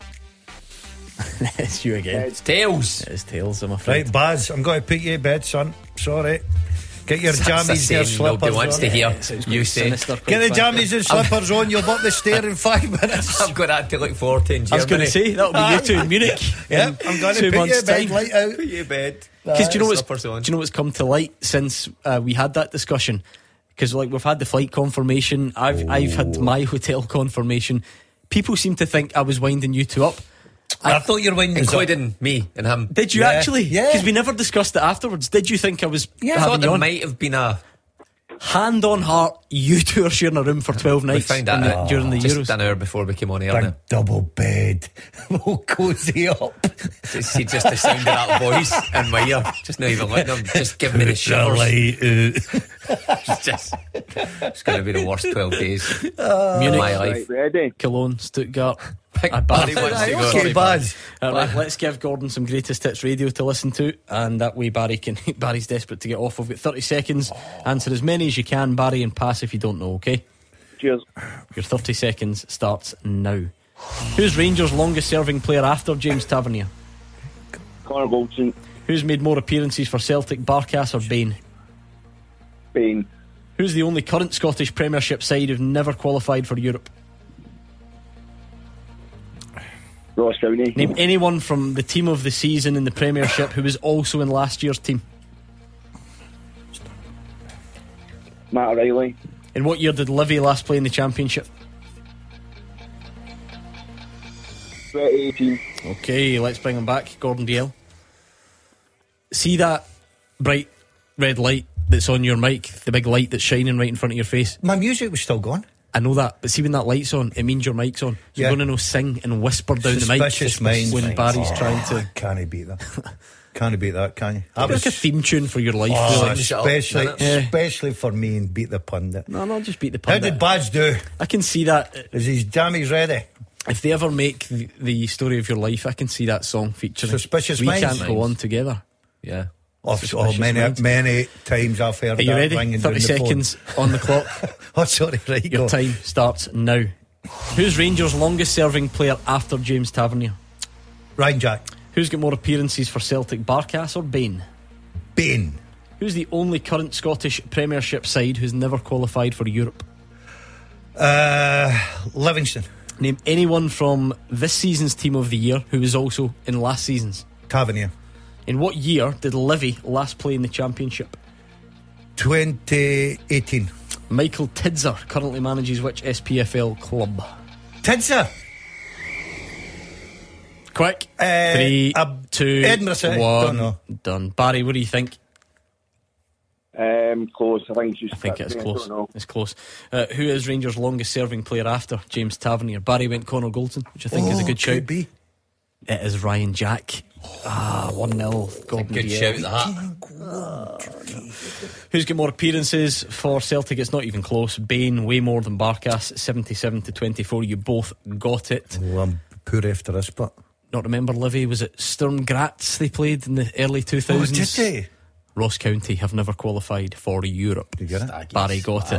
[SPEAKER 2] It's you again.
[SPEAKER 3] It's tails.
[SPEAKER 2] It is Tails, I'm afraid.
[SPEAKER 4] Right, Baz, I'm going to put you to bed, son. Sorry. Get your
[SPEAKER 3] That's the
[SPEAKER 4] jammies and
[SPEAKER 3] saying nobody
[SPEAKER 4] slippers
[SPEAKER 3] wants
[SPEAKER 4] on.
[SPEAKER 3] to hear.
[SPEAKER 2] Sounds
[SPEAKER 3] You
[SPEAKER 2] quite
[SPEAKER 3] say.
[SPEAKER 2] sinister, quite
[SPEAKER 4] Get the
[SPEAKER 2] frankly.
[SPEAKER 4] jammies and slippers on. You'll be up the stair in 5 minutes.
[SPEAKER 3] I've got that to look forward to in Germany.
[SPEAKER 2] I was going to say, that'll be you two in Munich.
[SPEAKER 4] Yep, I'm going to
[SPEAKER 2] 2
[SPEAKER 4] put you
[SPEAKER 2] months'
[SPEAKER 4] to bed,
[SPEAKER 2] time.
[SPEAKER 4] light out.
[SPEAKER 3] Put you to bed.
[SPEAKER 2] Because do you know
[SPEAKER 3] Slippers on.
[SPEAKER 2] what's come to light since we had that discussion? Because like we've had the flight confirmation, I've had my hotel confirmation. People seem to think I was winding you two up.
[SPEAKER 4] I thought you were winding us up.
[SPEAKER 3] Including me and him.
[SPEAKER 2] Did you
[SPEAKER 4] Yeah.
[SPEAKER 2] actually?
[SPEAKER 4] Yeah.
[SPEAKER 2] Because we never discussed it afterwards. Did you think I was
[SPEAKER 3] I thought
[SPEAKER 2] having you
[SPEAKER 3] there
[SPEAKER 2] on?
[SPEAKER 3] might have been a.
[SPEAKER 2] Hand on heart, you two are sharing a room for 12
[SPEAKER 3] We
[SPEAKER 2] nights
[SPEAKER 3] found that out
[SPEAKER 2] during the
[SPEAKER 3] just
[SPEAKER 2] Euros.
[SPEAKER 3] an hour before we came on air.
[SPEAKER 4] Big
[SPEAKER 3] Now.
[SPEAKER 4] double bed. We'll cozy up.
[SPEAKER 3] See just the sound of that voice in my ear. Just not even letting them. Just giving me the shivers. It's going to be the worst 12 days of
[SPEAKER 2] Munich,
[SPEAKER 3] my life.
[SPEAKER 5] Right, ready?
[SPEAKER 2] Cologne, Stuttgart.
[SPEAKER 3] Barry wants to go.
[SPEAKER 4] Okay, Baz.
[SPEAKER 2] Right, let's give Gordon some greatest hits radio to listen to, and that way Barry's desperate to get off. We've got 30 seconds. Answer as many as you can, Barry, and pass if you don't know. Okay.
[SPEAKER 5] Cheers.
[SPEAKER 2] Your 30 seconds starts now. Who's Rangers' longest serving player after James Tavernier?
[SPEAKER 5] Connor Goldson,
[SPEAKER 2] Who's made more appearances for Celtic, Barkas or Bain?
[SPEAKER 5] Bain,
[SPEAKER 2] Who's the only current Scottish Premiership side who've never qualified for Europe?
[SPEAKER 5] Ross County,
[SPEAKER 2] Name anyone from the team of the season in the Premiership who was also in last year's team.
[SPEAKER 5] Matt O'Reilly,
[SPEAKER 2] In what year did Livy last play in the Championship?
[SPEAKER 5] 2018.
[SPEAKER 2] Okay, let's bring him back. Gordon Dalziel. See that bright red light that's on your mic? The big light that's shining right in front of your face?
[SPEAKER 4] My music was still going.
[SPEAKER 2] I know that, but see when that light's on, it means your mic's on. So
[SPEAKER 4] Yeah.
[SPEAKER 2] you're going to know sing and whisper down
[SPEAKER 4] Suspicious
[SPEAKER 2] the mic
[SPEAKER 4] minds.
[SPEAKER 2] when Barry's trying to.
[SPEAKER 4] Can't beat that. Can't beat that, can you? That
[SPEAKER 2] Like a theme tune for your life.
[SPEAKER 4] Oh,
[SPEAKER 2] really.
[SPEAKER 3] shut up,
[SPEAKER 4] especially,
[SPEAKER 3] minute.
[SPEAKER 2] Yeah.
[SPEAKER 4] especially for me and Beat the Pundit.
[SPEAKER 2] No, just beat the
[SPEAKER 4] How
[SPEAKER 2] pundit.
[SPEAKER 4] did Baz do?
[SPEAKER 2] I can see that.
[SPEAKER 4] Is his jammies ready?
[SPEAKER 2] If they ever make the story of your life, I can see that song featuring.
[SPEAKER 4] Suspicious
[SPEAKER 2] We
[SPEAKER 4] Minds.
[SPEAKER 2] can't go on together.
[SPEAKER 3] Yeah.
[SPEAKER 4] Oh, many times I've heard
[SPEAKER 2] Are you
[SPEAKER 4] that
[SPEAKER 2] ready?
[SPEAKER 4] ringing
[SPEAKER 2] 30
[SPEAKER 4] down the
[SPEAKER 2] seconds on the clock.
[SPEAKER 4] phone. Oh, sorry, right,
[SPEAKER 2] Your
[SPEAKER 4] go.
[SPEAKER 2] time starts now. Who's Rangers' longest serving player after James Tavernier?
[SPEAKER 4] Ryan Jack.
[SPEAKER 2] Who's got more appearances for Celtic, Barkas or Bain?
[SPEAKER 4] Bain.
[SPEAKER 2] Who's the only current Scottish Premiership side who's never qualified for Europe?
[SPEAKER 4] Livingston.
[SPEAKER 2] Name anyone from this season's team of the year who was also in last season's.
[SPEAKER 4] Tavernier.
[SPEAKER 2] In what year did Livy last play in the Championship?
[SPEAKER 4] 2018.
[SPEAKER 2] Michael Tidser currently manages which SPFL club?
[SPEAKER 4] Tidser.
[SPEAKER 2] Quick. 3, 2,
[SPEAKER 4] Edinburgh City.
[SPEAKER 2] 1.
[SPEAKER 4] Don't know.
[SPEAKER 2] Done. Barry, what do you think?
[SPEAKER 5] Close. I think it's just.
[SPEAKER 2] I think it's
[SPEAKER 5] I
[SPEAKER 2] close.
[SPEAKER 5] don't know.
[SPEAKER 2] It's close. Who is Rangers' longest serving player after James Tavernier? Barry went Connor Goldson, which I think is a good shout.
[SPEAKER 4] Could be.
[SPEAKER 2] It is Ryan Jack. 1-0. Gordon
[SPEAKER 3] Good
[SPEAKER 2] Dalziel.
[SPEAKER 3] shout, that.
[SPEAKER 2] Who's got more appearances for Celtic? It's not even close. Bain, way more than Barkas, 77-24. You both got it.
[SPEAKER 4] Oh, I'm poor after this, but.
[SPEAKER 2] Not remember Livy. Was it Sturm Graz they played in the early 2000s?
[SPEAKER 4] Oh, did they?
[SPEAKER 2] Ross County have never qualified for Europe.
[SPEAKER 4] You get it?
[SPEAKER 2] Barry got it.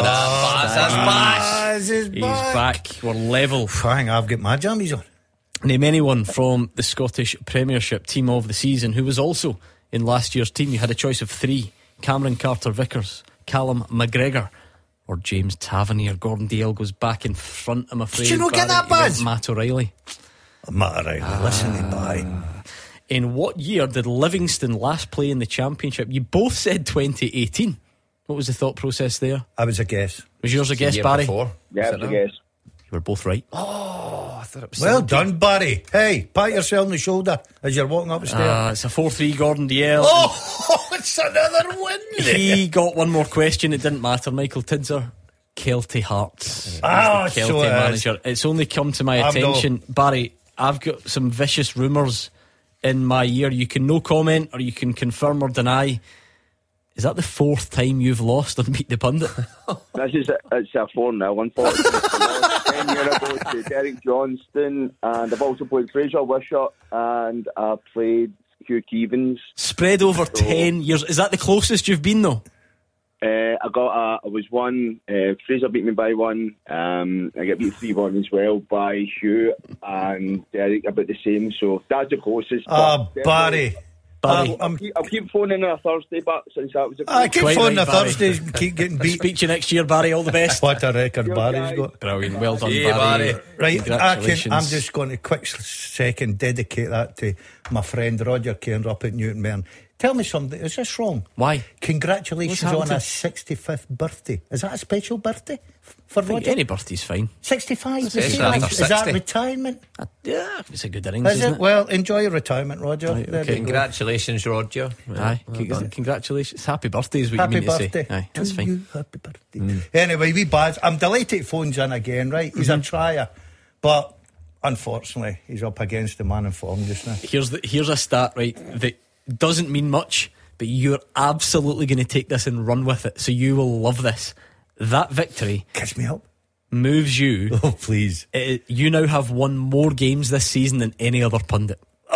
[SPEAKER 4] He's
[SPEAKER 2] He's back. We're level.
[SPEAKER 4] Fine, I've got my jammies on.
[SPEAKER 2] Name anyone from the Scottish Premiership team of the season who was also in last year's team. You had a choice of 3: Cameron Carter-Vickers, Callum McGregor, or James Tavernier. Gordon Dalziel goes back in front, I'm afraid.
[SPEAKER 4] Did you not get that,
[SPEAKER 2] Barry.
[SPEAKER 4] Buzz?
[SPEAKER 2] Matt O'Reilly.
[SPEAKER 4] Matt O'Reilly, listen to Barry.
[SPEAKER 2] In what year did Livingston last play in the Championship? You both said 2018. What was the thought process there?
[SPEAKER 4] I was a guess.
[SPEAKER 2] Was yours a guess, Barry?
[SPEAKER 7] Yeah, I guess.
[SPEAKER 2] You were both right.
[SPEAKER 3] Oh, I thought it was
[SPEAKER 4] Well
[SPEAKER 3] 17.
[SPEAKER 4] done, Barry. Hey, pat yourself on the shoulder as you're walking up the stairs.
[SPEAKER 2] It's a 4-3 Gordon Dalziel.
[SPEAKER 4] Oh, it's another win.
[SPEAKER 2] He got one more question. It didn't matter. Michael Tidser, Kelty Hearts. He's
[SPEAKER 4] Ah,
[SPEAKER 2] the Kelty
[SPEAKER 4] so it is.
[SPEAKER 2] manager. It's only come to my
[SPEAKER 4] I'm
[SPEAKER 2] attention, Barry, I've got some vicious rumours in my ear. You can no comment, or you can confirm or deny. Is that the 4th time you've lost on Meet the Pundit?
[SPEAKER 7] It's a 4-0, unfortunately. I lost 10 years ago to Derek Johnston, and I've also played Fraser Wishart, and I've played Hugh Keevans.
[SPEAKER 2] Spread over 10 years. Is that the closest you've been, though?
[SPEAKER 7] I was one. Fraser beat me by 1. I got beat 3-1 as well by Hugh, and Derek about the same. So that's the closest.
[SPEAKER 4] Ah, Barry.
[SPEAKER 2] Barry.
[SPEAKER 7] I'll keep phoning on a Thursday, but since that was a
[SPEAKER 4] I keep
[SPEAKER 2] Quite
[SPEAKER 4] phoning
[SPEAKER 2] right,
[SPEAKER 4] the
[SPEAKER 2] Barry.
[SPEAKER 4] Thursdays and keep getting beat.
[SPEAKER 2] Speak to you next year, Barry. All the best.
[SPEAKER 4] What a record Barry's got.
[SPEAKER 2] Brilliant. Well done,
[SPEAKER 3] Yeah,
[SPEAKER 2] Barry.
[SPEAKER 3] Barry.
[SPEAKER 4] Right,
[SPEAKER 2] Congratulations.
[SPEAKER 4] I'm just going to quick second dedicate that to my friend Roger Kane up at Newton Mearn. Tell me something, is this wrong?
[SPEAKER 2] Why?
[SPEAKER 4] Congratulations
[SPEAKER 2] What's
[SPEAKER 4] on
[SPEAKER 2] happened
[SPEAKER 4] a 65th birthday. Is that a special birthday for
[SPEAKER 2] I think
[SPEAKER 4] Roger?
[SPEAKER 2] any birthday's fine.
[SPEAKER 4] 65?
[SPEAKER 3] Especially
[SPEAKER 4] Is
[SPEAKER 3] after
[SPEAKER 4] that
[SPEAKER 3] 60.
[SPEAKER 4] retirement?
[SPEAKER 2] Yeah, it's a good innings,
[SPEAKER 4] Is
[SPEAKER 2] isn't
[SPEAKER 4] it? Well, enjoy your retirement, Roger.
[SPEAKER 2] Right,
[SPEAKER 4] There
[SPEAKER 2] okay.
[SPEAKER 4] you go.
[SPEAKER 3] Congratulations, Roger.
[SPEAKER 2] Aye, congratulations. Happy birthday is what
[SPEAKER 4] Happy
[SPEAKER 2] you mean
[SPEAKER 4] birthday.
[SPEAKER 2] to say. Aye, that's
[SPEAKER 4] to
[SPEAKER 2] fine.
[SPEAKER 4] you, happy birthday. Anyway, we bad. I'm delighted he phones in again, right? He's a trier. But unfortunately, he's up against the man in form just now.
[SPEAKER 2] Here's a stat, right, that doesn't mean much, but you're absolutely going to take this and run with it. So you will love this. That victory
[SPEAKER 4] Kiss me up.
[SPEAKER 2] moves you.
[SPEAKER 4] Oh, please.
[SPEAKER 2] You now have won more games this season than any other pundit.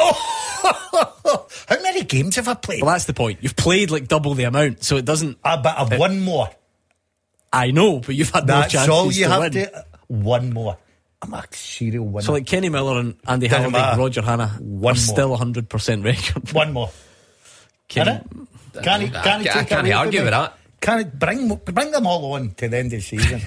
[SPEAKER 4] How many games have I played?
[SPEAKER 2] Well, that's the point. You've played like double the amount, so it doesn't.
[SPEAKER 4] But I've won more.
[SPEAKER 2] I know, but you've had more
[SPEAKER 4] That's
[SPEAKER 2] chances
[SPEAKER 4] all you
[SPEAKER 2] to
[SPEAKER 4] have
[SPEAKER 2] win.
[SPEAKER 4] to. One more. I'm a serial winner.
[SPEAKER 2] So like Kenny Miller and Andy
[SPEAKER 4] Doesn't
[SPEAKER 2] Halliday,
[SPEAKER 4] matter.
[SPEAKER 2] Roger Hanna
[SPEAKER 4] One
[SPEAKER 2] are
[SPEAKER 4] more.
[SPEAKER 2] still 100% record.
[SPEAKER 4] One more.
[SPEAKER 2] Kenny,
[SPEAKER 4] Can he take
[SPEAKER 3] I
[SPEAKER 4] it
[SPEAKER 3] can't
[SPEAKER 4] away
[SPEAKER 3] argue
[SPEAKER 4] from
[SPEAKER 3] with
[SPEAKER 4] me?
[SPEAKER 3] that.
[SPEAKER 4] Can it bring them all on to the end of the season?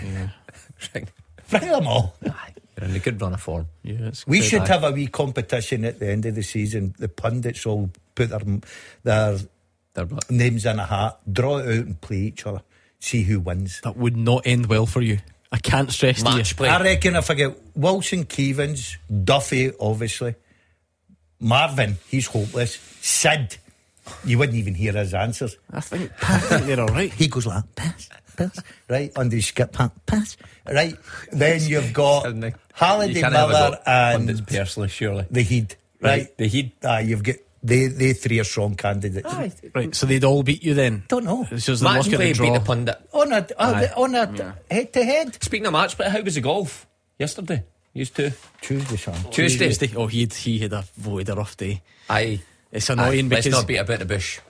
[SPEAKER 4] Bring them all.
[SPEAKER 3] You're in a good run of form.
[SPEAKER 2] yeah, it's
[SPEAKER 4] We
[SPEAKER 2] great.
[SPEAKER 4] should have a wee competition at the end of the season. The pundits all put their
[SPEAKER 3] They're what?
[SPEAKER 4] names in a hat, draw it out and play each other. See who wins.
[SPEAKER 2] That would not end well for you. I can't stress to you.
[SPEAKER 3] Match play.
[SPEAKER 4] I reckon if I get Wilson, Keevans, Duffy, obviously, Marvin, he's hopeless. Sid, you wouldn't even hear his answers.
[SPEAKER 2] I think they're all right.
[SPEAKER 4] He goes like pass, right on the skip pass, right. Then you've got Halliday,
[SPEAKER 3] You can't have
[SPEAKER 4] Miller,
[SPEAKER 3] a pundits
[SPEAKER 4] and
[SPEAKER 3] personally, surely.
[SPEAKER 4] the Heed, right?
[SPEAKER 3] The Heed.
[SPEAKER 4] You've got they three are strong candidates.
[SPEAKER 2] Right, so they'd all beat you then.
[SPEAKER 4] Don't know.
[SPEAKER 2] It's just the
[SPEAKER 3] Match
[SPEAKER 2] luck at
[SPEAKER 3] play
[SPEAKER 2] the
[SPEAKER 3] beat
[SPEAKER 2] draw.
[SPEAKER 3] the pundit.
[SPEAKER 4] On a head to head.
[SPEAKER 3] Speaking of match play, how was the golf yesterday? Used to
[SPEAKER 4] Tuesday, son.
[SPEAKER 3] Tuesday.
[SPEAKER 2] Oh, he had a rough day.
[SPEAKER 3] Aye.
[SPEAKER 2] It's annoying
[SPEAKER 3] Let's
[SPEAKER 2] because
[SPEAKER 3] not beat about the bush.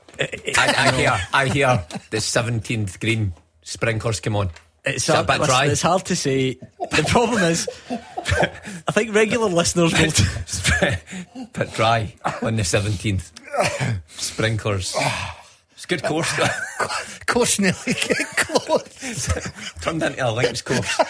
[SPEAKER 3] I hear the 17th green sprinklers come on.
[SPEAKER 2] it's
[SPEAKER 3] a bit dry.
[SPEAKER 2] It's hard to say. The problem is, I think regular listeners will.
[SPEAKER 3] Bit dry on the 17th. Sprinklers. It's a good course.
[SPEAKER 4] Course nearly get close.
[SPEAKER 3] Turned into a links course.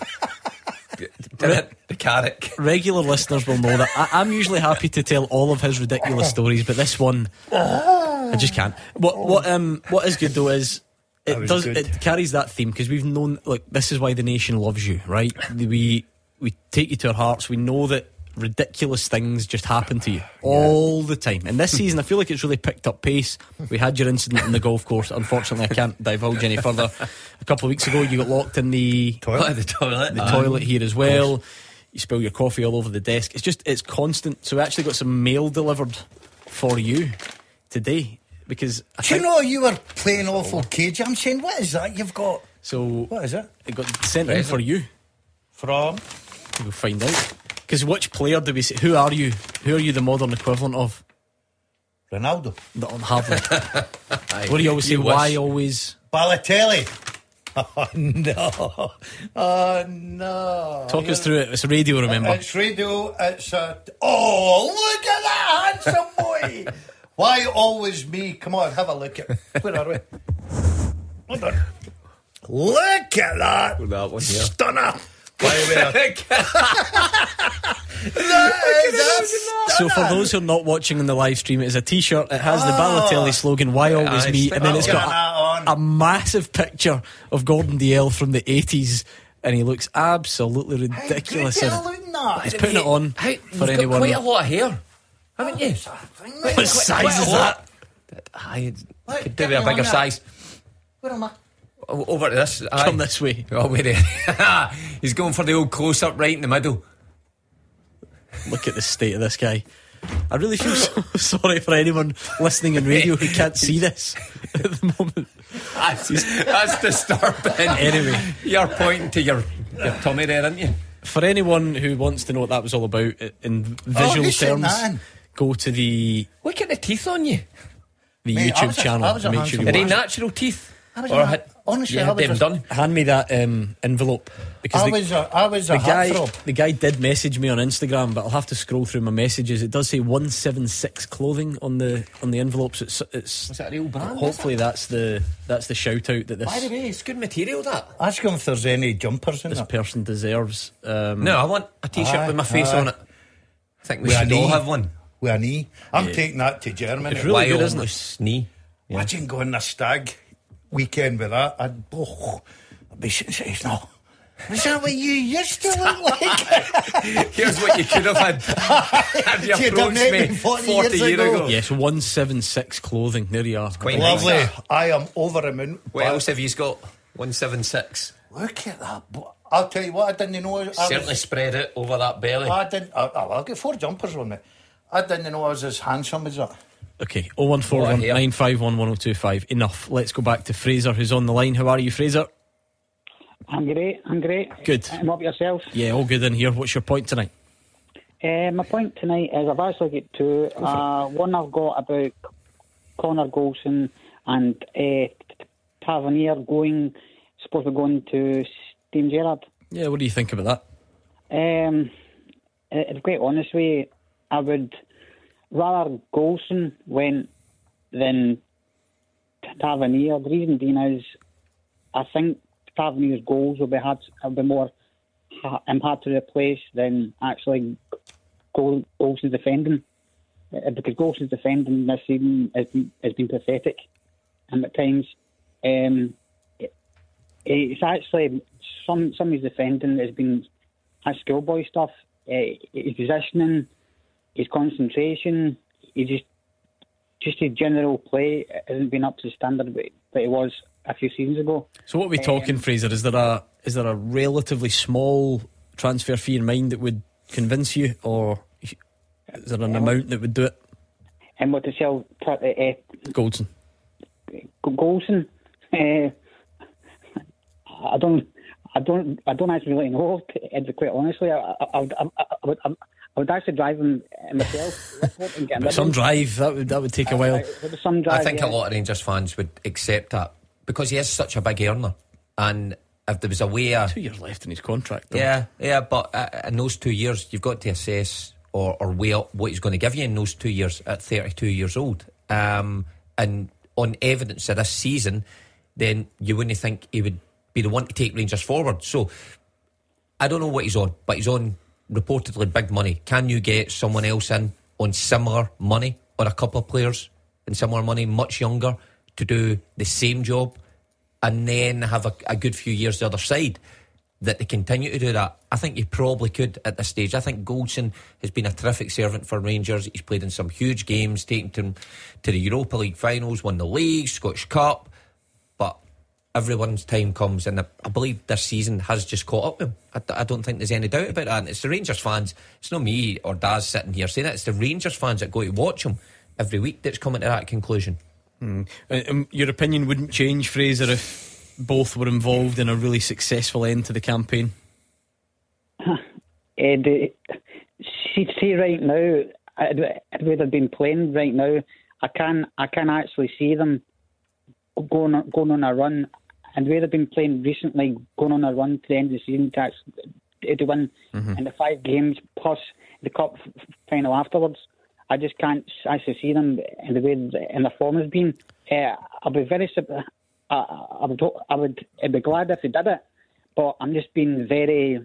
[SPEAKER 3] Did it the Carrick.
[SPEAKER 2] Regular listeners will know that I'm usually happy to tell all of his ridiculous stories, but this one I just can't. What is good though is it carries that theme because we've known, like, this is why the nation loves you, right? We take you to our hearts. We know that ridiculous things just happen to you all the time, and this season I feel like it's really picked up pace. We had your incident on the golf course. Unfortunately, I can't divulge any further. A couple of weeks ago you got locked in the toilet here as well. You spill your coffee all over the desk. It's constant. So we actually got some mail delivered for you today because
[SPEAKER 4] Do you know you were playing awful cage? I'm saying, what is that you've got?
[SPEAKER 2] So
[SPEAKER 4] What is it?
[SPEAKER 2] it got sent in for you.
[SPEAKER 4] From?
[SPEAKER 2] We'll find out. Because which player do we say? Who are you? Who are you the modern equivalent of?
[SPEAKER 4] Ronaldo.
[SPEAKER 2] No, hardly. What do you always say? Why always?
[SPEAKER 4] Balotelli. Oh no! Oh no!
[SPEAKER 2] Talk us through it. It's radio, remember?
[SPEAKER 4] It's radio. It's a. Oh, look at that handsome boy! Why always me? Come on, have a look at. Where are we? Hold on. Look at that!
[SPEAKER 3] That one here.
[SPEAKER 4] Stunner! Why are we there?
[SPEAKER 2] So for those who are not watching on the live stream, it is a t-shirt. It has the Balotelli slogan, "Why always me?" And then it's got a massive picture of Gordon Dalziel from the 80s, and he looks absolutely ridiculous in it. He's putting it on for
[SPEAKER 3] you've
[SPEAKER 2] anyone.
[SPEAKER 3] got quite a lot of hair, haven't you?
[SPEAKER 2] What size is that?
[SPEAKER 3] I could do with a bigger size.
[SPEAKER 4] Where am I?
[SPEAKER 3] Over to this.
[SPEAKER 2] Come this way.
[SPEAKER 3] Oh, wait. He's going for the old close-up right in the middle.
[SPEAKER 2] Look at the state of this guy. I really feel so sorry for anyone listening in radio who can't see this at the moment.
[SPEAKER 3] That's disturbing.
[SPEAKER 2] Anyway,
[SPEAKER 3] you're pointing to your tummy there, aren't you?
[SPEAKER 2] For anyone who wants to know what that was all about in visual terms, go to the...
[SPEAKER 3] Look at the teeth on you.
[SPEAKER 2] The YouTube channel.
[SPEAKER 3] Make sure you watch. Are they natural teeth?
[SPEAKER 4] Honestly,
[SPEAKER 2] hand me that envelope, because the guy did message me on Instagram, but I'll have to scroll through my messages. It does say 176 clothing on the envelope. So it's
[SPEAKER 3] was that a real brand?
[SPEAKER 2] Hopefully that's the shout out that this.
[SPEAKER 3] By the way, it's good material. That.
[SPEAKER 4] Ask him if there's any jumpers in
[SPEAKER 2] this
[SPEAKER 4] it.
[SPEAKER 2] person deserves.
[SPEAKER 3] No, I want a t-shirt with my face on it. I think we should all have one.
[SPEAKER 4] With a knee. I'm taking that to Germany.
[SPEAKER 2] It's really good, isn't it?
[SPEAKER 3] Knee.
[SPEAKER 4] Yeah. Imagine going a stag weekend with that. I'd be saying, no. Is that what you used to look like?
[SPEAKER 3] Here's what you could have had. Have you approached me 40 years ago?
[SPEAKER 2] Yes, 176 clothing. There you are.
[SPEAKER 3] Quite
[SPEAKER 4] lovely.
[SPEAKER 3] Nice.
[SPEAKER 4] I am over the moon.
[SPEAKER 3] What else have you got? 176.
[SPEAKER 4] Look at that. I'll tell you what, I didn't know.
[SPEAKER 3] Certainly spread it over that belly.
[SPEAKER 4] I didn't. I'll get 4 jumpers on me. I didn't know I was as handsome as that.
[SPEAKER 2] Okay, 0141 951 1025. Enough. Let's go back to Fraser, who's on the line. How are you, Fraser?
[SPEAKER 10] I'm great.
[SPEAKER 2] Good.
[SPEAKER 10] And what about yourself?
[SPEAKER 2] Yeah, all good in here. What's your point tonight?
[SPEAKER 10] My point tonight is I've actually got 2. One I've got about Connor Golson and Tavernier supposed to be going to Steven Gerrard.
[SPEAKER 2] Yeah, what do you think about that?
[SPEAKER 10] To be quite honest with you, I would rather Golson went than Tavernier. The reason being is I think Tavernier's goals will be more hard to replace than actually Golson's defending, because Golson's defending this season has been pathetic, and at times it's actually some of his defending has been schoolboy stuff. His positioning, his concentration, just his general play hasn't been up to the standard that it was a few seasons ago.
[SPEAKER 2] So what are we talking, Fraser? Is there a relatively small transfer fee in mind that would convince you, or is there an amount that would do it?
[SPEAKER 10] And what to sell
[SPEAKER 2] Golson?
[SPEAKER 10] Golson, I don't actually really know. Quite honestly, I would actually drive him myself.
[SPEAKER 2] But some drive that would take a while.
[SPEAKER 3] I think a lot of Rangers fans would accept that, because he is such a big earner, and if there was a way
[SPEAKER 2] 2 years left in his contract though.
[SPEAKER 3] Yeah, but in those 2 years you've got to assess or weigh up what he's going to give you in those 2 years at 32 years old, and on evidence of this season, then you wouldn't think he would be the one to take Rangers forward. So I don't know what he's on, but he's on reportedly big money. Can you get someone else in on similar money, or a couple of players in similar money, much younger, to do the same job, and then have a good few years the other side that they continue to do that? I think you probably could at this stage. I think Golson has been a terrific servant for Rangers. He's played in some huge games, taken them to the Europa League finals, won the league, Scottish Cup, but everyone's time comes, and I believe this season has just caught up with him. I don't think there's any doubt about that. And it's the Rangers fans, it's not me or Daz sitting here saying that, it's the Rangers fans that go to watch him every week that's coming to that conclusion.
[SPEAKER 2] Your opinion wouldn't change, Fraser, if both were involved in a really successful end to the campaign?
[SPEAKER 10] See right now, I'd rather been playing right now. I can actually see them going on a run, and where they've been playing recently, going on a run to the end of the season to win in the 5 games plus the cup final afterwards. I just can't actually see them in the way in the form has been. I'd be very I'd be glad if they did it, but I'm just being very.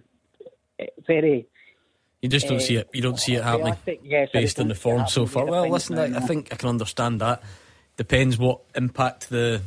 [SPEAKER 2] You just don't see it. You don't see it happening based on the form so far. Well, listen, I think I can understand that. Depends what impact the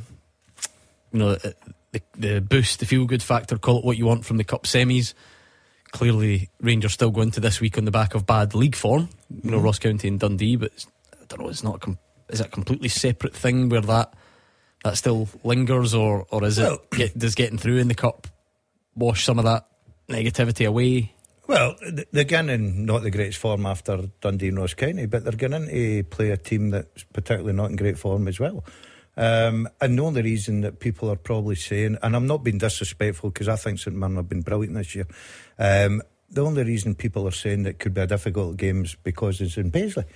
[SPEAKER 2] boost, the feel good factor, call it what you want, from the cup semis. Clearly, Rangers still go into this week on the back of bad league form. Ross County and Dundee, but I don't know. It's not. Is it a completely separate thing where that still lingers, or is it does getting through in the cup wash some of that negativity away?
[SPEAKER 4] Well, they're getting in not the greatest form after Dundee and Ross County, but they're getting in to play a team that's particularly not in great form as well. And the only reason that people are probably saying, and I'm not being disrespectful because I think St Mirren have been brilliant this year, the only reason people are saying that it could be a difficult game is because it's in Paisley.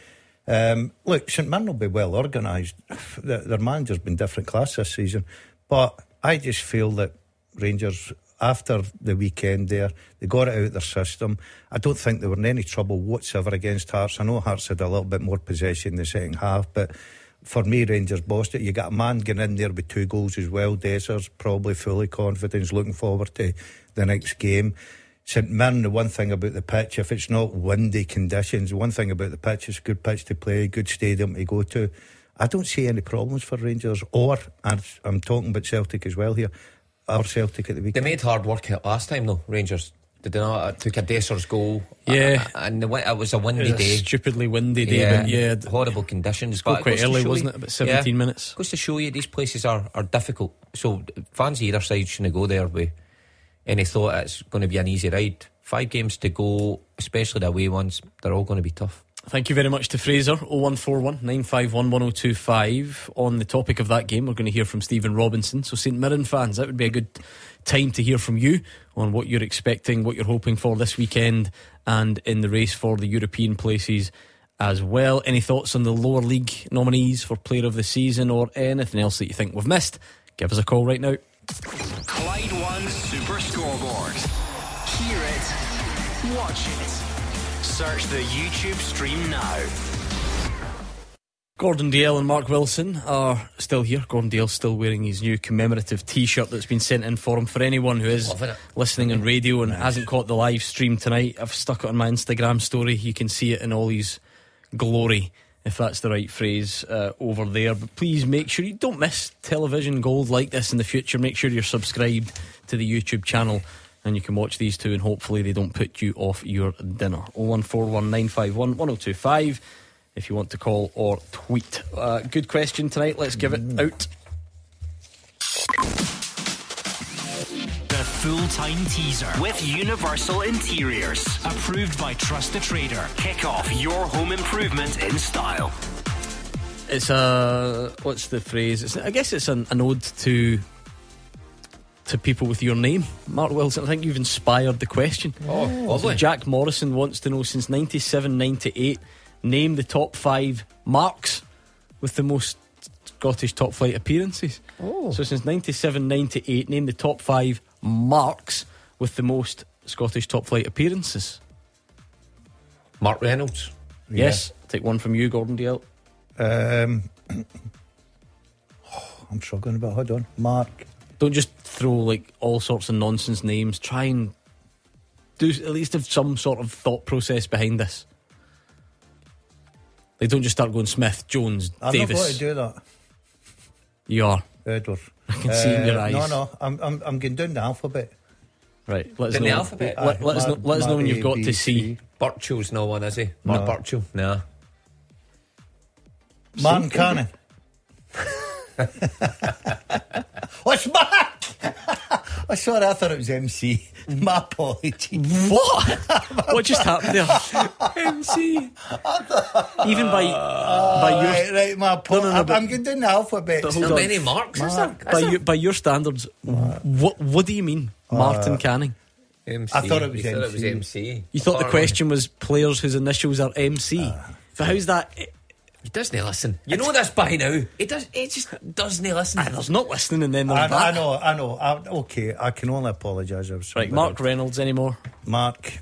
[SPEAKER 4] Look, St Mirren will be well organised. Their manager's been different class this season, but I just feel that Rangers, after the weekend there, they got it out of their system. I don't think they were in any trouble whatsoever against Hearts. I know Hearts had a little bit more possession in the second half, but for me, Rangers bossed it. You got a man getting in there with 2 goals as well. Dessers probably fully confident, looking forward to the next game. St Mirren, the one thing about the pitch, if it's not windy conditions, one thing about the pitch, it's a good pitch to play, good stadium to go to. I don't see any problems for Rangers, or, and I'm talking about Celtic as well here, our Celtic at the weekend.
[SPEAKER 3] They made hard work out last time though, Rangers. Did they not? It took a Dessers goal.
[SPEAKER 2] Yeah.
[SPEAKER 3] And it was a windy day.
[SPEAKER 2] Stupidly windy day, but
[SPEAKER 3] horrible conditions.
[SPEAKER 2] But quite early, wasn't it? About 17 minutes.
[SPEAKER 3] Goes to show you these places are difficult. So fans either side shouldn't go there with any thought it's going to be an easy ride. 5 games to go, especially the away ones, they're all going to be tough.
[SPEAKER 2] Thank you very much to Fraser. 0141 951 1025. On the topic of that game, we're going to hear from Stephen Robinson. So St Mirren fans, that would be a good time to hear from you on what you're expecting, what you're hoping for this weekend, and in the race for the European places as well. Any thoughts on the lower league nominees for Player of the Season, or anything else that you think we've missed? Give us a call right now.
[SPEAKER 1] Clyde One Super Scoreboard. Hear it, watch it. Search the YouTube stream now.
[SPEAKER 2] Gordon Dalziel and Mark Wilson are still here. Gordon Dalziel still wearing his new commemorative t-shirt that's been sent in for him. For anyone who is listening on radio and hasn't caught the live stream tonight, I've stuck it on my Instagram story. You can see it in all his glory, if that's the right phrase, over there. But please make sure you don't miss television gold like this in the future. Make sure you're subscribed to the YouTube channel, and you can watch these two, and hopefully they don't put you off your dinner. 0141 951 1025 if you want to call or tweet. Good question tonight. Let's give it out.
[SPEAKER 1] The full-time teaser with Universal Interiors, approved by Trust the Trader. Kick off your home improvement in style.
[SPEAKER 2] It's what's the phrase? I guess it's an ode to people with your name, Mark Wilson. I think you've inspired the question.
[SPEAKER 3] Lovely.
[SPEAKER 2] So Jack Morrison wants to know, since 97-98, name the top 5 marks with the most Scottish top flight appearances. So since 97-98, name the top 5 marks with the most Scottish top flight appearances.
[SPEAKER 3] Mark Reynolds.
[SPEAKER 2] Yes. Take one from you, Gordon Dalziel.
[SPEAKER 4] I'm struggling a bit. Hold on. Mark.
[SPEAKER 2] Don't just throw like all sorts of nonsense names. Try and do at least have some sort of thought process behind this. They don't just start going Smith, Jones,
[SPEAKER 4] I'm
[SPEAKER 2] Davis.
[SPEAKER 4] not going to do that.
[SPEAKER 2] You are.
[SPEAKER 4] Edward.
[SPEAKER 2] I can see in your eyes.
[SPEAKER 4] No, I'm going down the alphabet.
[SPEAKER 2] Right, let us
[SPEAKER 3] In
[SPEAKER 2] know.
[SPEAKER 3] the alphabet?
[SPEAKER 2] Let us know when you've got to C.
[SPEAKER 3] Birchall's no one, is he? Mark Birchall? No.
[SPEAKER 4] Martin Cannon. What's Mark? Oh, sorry, I thought it was MC. My apologies.
[SPEAKER 2] What? What just happened there? MC. Even by your
[SPEAKER 4] right, my apologies.
[SPEAKER 2] No,
[SPEAKER 4] I'm going down the alphabet.
[SPEAKER 2] But
[SPEAKER 3] How
[SPEAKER 2] hold on.
[SPEAKER 3] many marks is there?
[SPEAKER 2] By your standards, what do you mean, Martin Canning?
[SPEAKER 3] MC.
[SPEAKER 4] I thought it was
[SPEAKER 3] You thought it was
[SPEAKER 4] MC.
[SPEAKER 3] MC.
[SPEAKER 2] You thought the question was players whose initials are MC. But how's that
[SPEAKER 3] He doesn't listen. You know this by now. He just doesn't listen.
[SPEAKER 2] There's not listening, and then there's
[SPEAKER 4] I
[SPEAKER 2] that.
[SPEAKER 4] know. Okay, I can only apologise.
[SPEAKER 2] Right, Mark Reynolds anymore?
[SPEAKER 4] Mark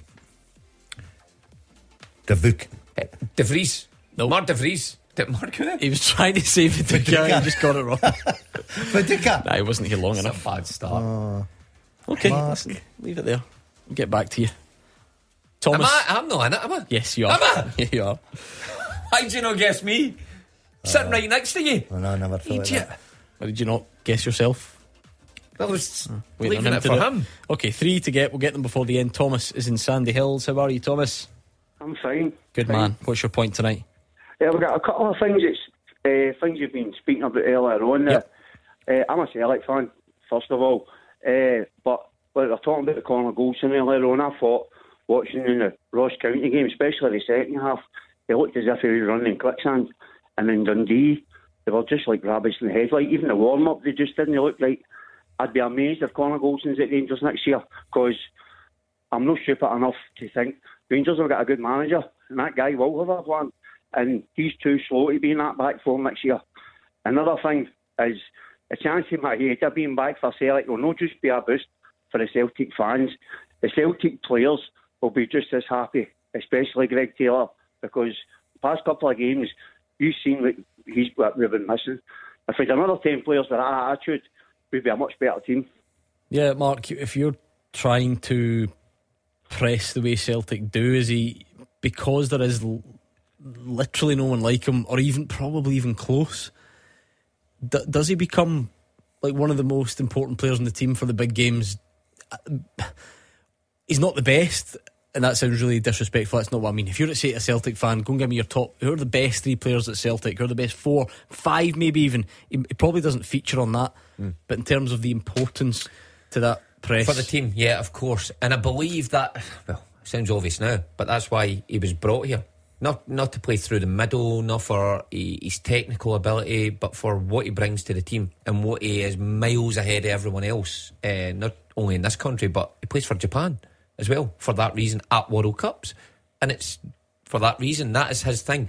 [SPEAKER 4] De Vries.
[SPEAKER 3] De Vries.
[SPEAKER 2] No.
[SPEAKER 3] Mark De Vries. Did Mark win it?
[SPEAKER 2] He was trying to say Viduka, he just got it wrong.
[SPEAKER 4] Viduka.
[SPEAKER 2] Nah, he wasn't here long
[SPEAKER 3] It's
[SPEAKER 2] enough.
[SPEAKER 3] a bad start.
[SPEAKER 2] Okay,
[SPEAKER 4] Mark.
[SPEAKER 2] listen, leave it there. We'll get back to you. Thomas.
[SPEAKER 3] I'm not in it, am I?
[SPEAKER 2] Yes, you are.
[SPEAKER 3] Am I?
[SPEAKER 2] Yeah, you are.
[SPEAKER 3] How'd you not guess me? Sitting right next to you.
[SPEAKER 4] Oh, no, I never thought of
[SPEAKER 3] Idiot.
[SPEAKER 4] that.
[SPEAKER 2] Why did you not guess yourself?
[SPEAKER 3] I was
[SPEAKER 2] Waiting
[SPEAKER 3] leaving
[SPEAKER 2] on
[SPEAKER 3] it
[SPEAKER 2] to
[SPEAKER 3] for
[SPEAKER 2] do
[SPEAKER 3] him.
[SPEAKER 2] Okay, 3 to get. We'll get them before the end. Thomas is in Sandy Hills. How are you, Thomas?
[SPEAKER 11] I'm fine.
[SPEAKER 2] Good
[SPEAKER 11] Fine.
[SPEAKER 2] man. What's your point tonight?
[SPEAKER 11] Yeah, we've got a couple of things. It's things you've been speaking about earlier on.
[SPEAKER 2] Yep.
[SPEAKER 11] I'm a Celtic fan, first of all. But when we're talking about the Conor Goldson earlier on, I thought watching in the Ross County game, especially the second half, it looked as if he was running in quicksand. And in Dundee, they were just like rabbits in the headlight. Even the warm-up, they just didn't look like. I'd be amazed if Conor Goldson's at Rangers next year, because I'm not stupid enough to think Rangers have got a good manager, and that guy will have a plan, and he's too slow to be in that back four next year. Another thing is a chance of Maeda being back for Celtic will not just be a boost for the Celtic fans. The Celtic players will be just as happy, especially Greg Taylor, because the past couple of games, you've seen what we've been missing. If we had another 10 players with that attitude, we'd be a much better team.
[SPEAKER 2] Yeah, Mark, if you're trying to press the way Celtic do, is he, because there is literally no one like him, or even probably even close, does he become like one of the most important players in the team for the big games? He's not the best, and that sounds really disrespectful. That's not what I mean. If you're to say to a Celtic fan, go and give me your top, who are the best 3 players at Celtic, who are the best 4, 5 maybe even, he probably doesn't feature on that. But in terms of the importance to that press
[SPEAKER 3] For the team, yeah, of course. And I believe that, well, it sounds obvious now, but that's why he was brought here. Not to play through the middle, not for his technical ability, but for what he brings to the team and what he is miles ahead of everyone else, not only in this country, but he plays for Japan as well, for that reason, at World Cups. And it's for that reason, that is his thing.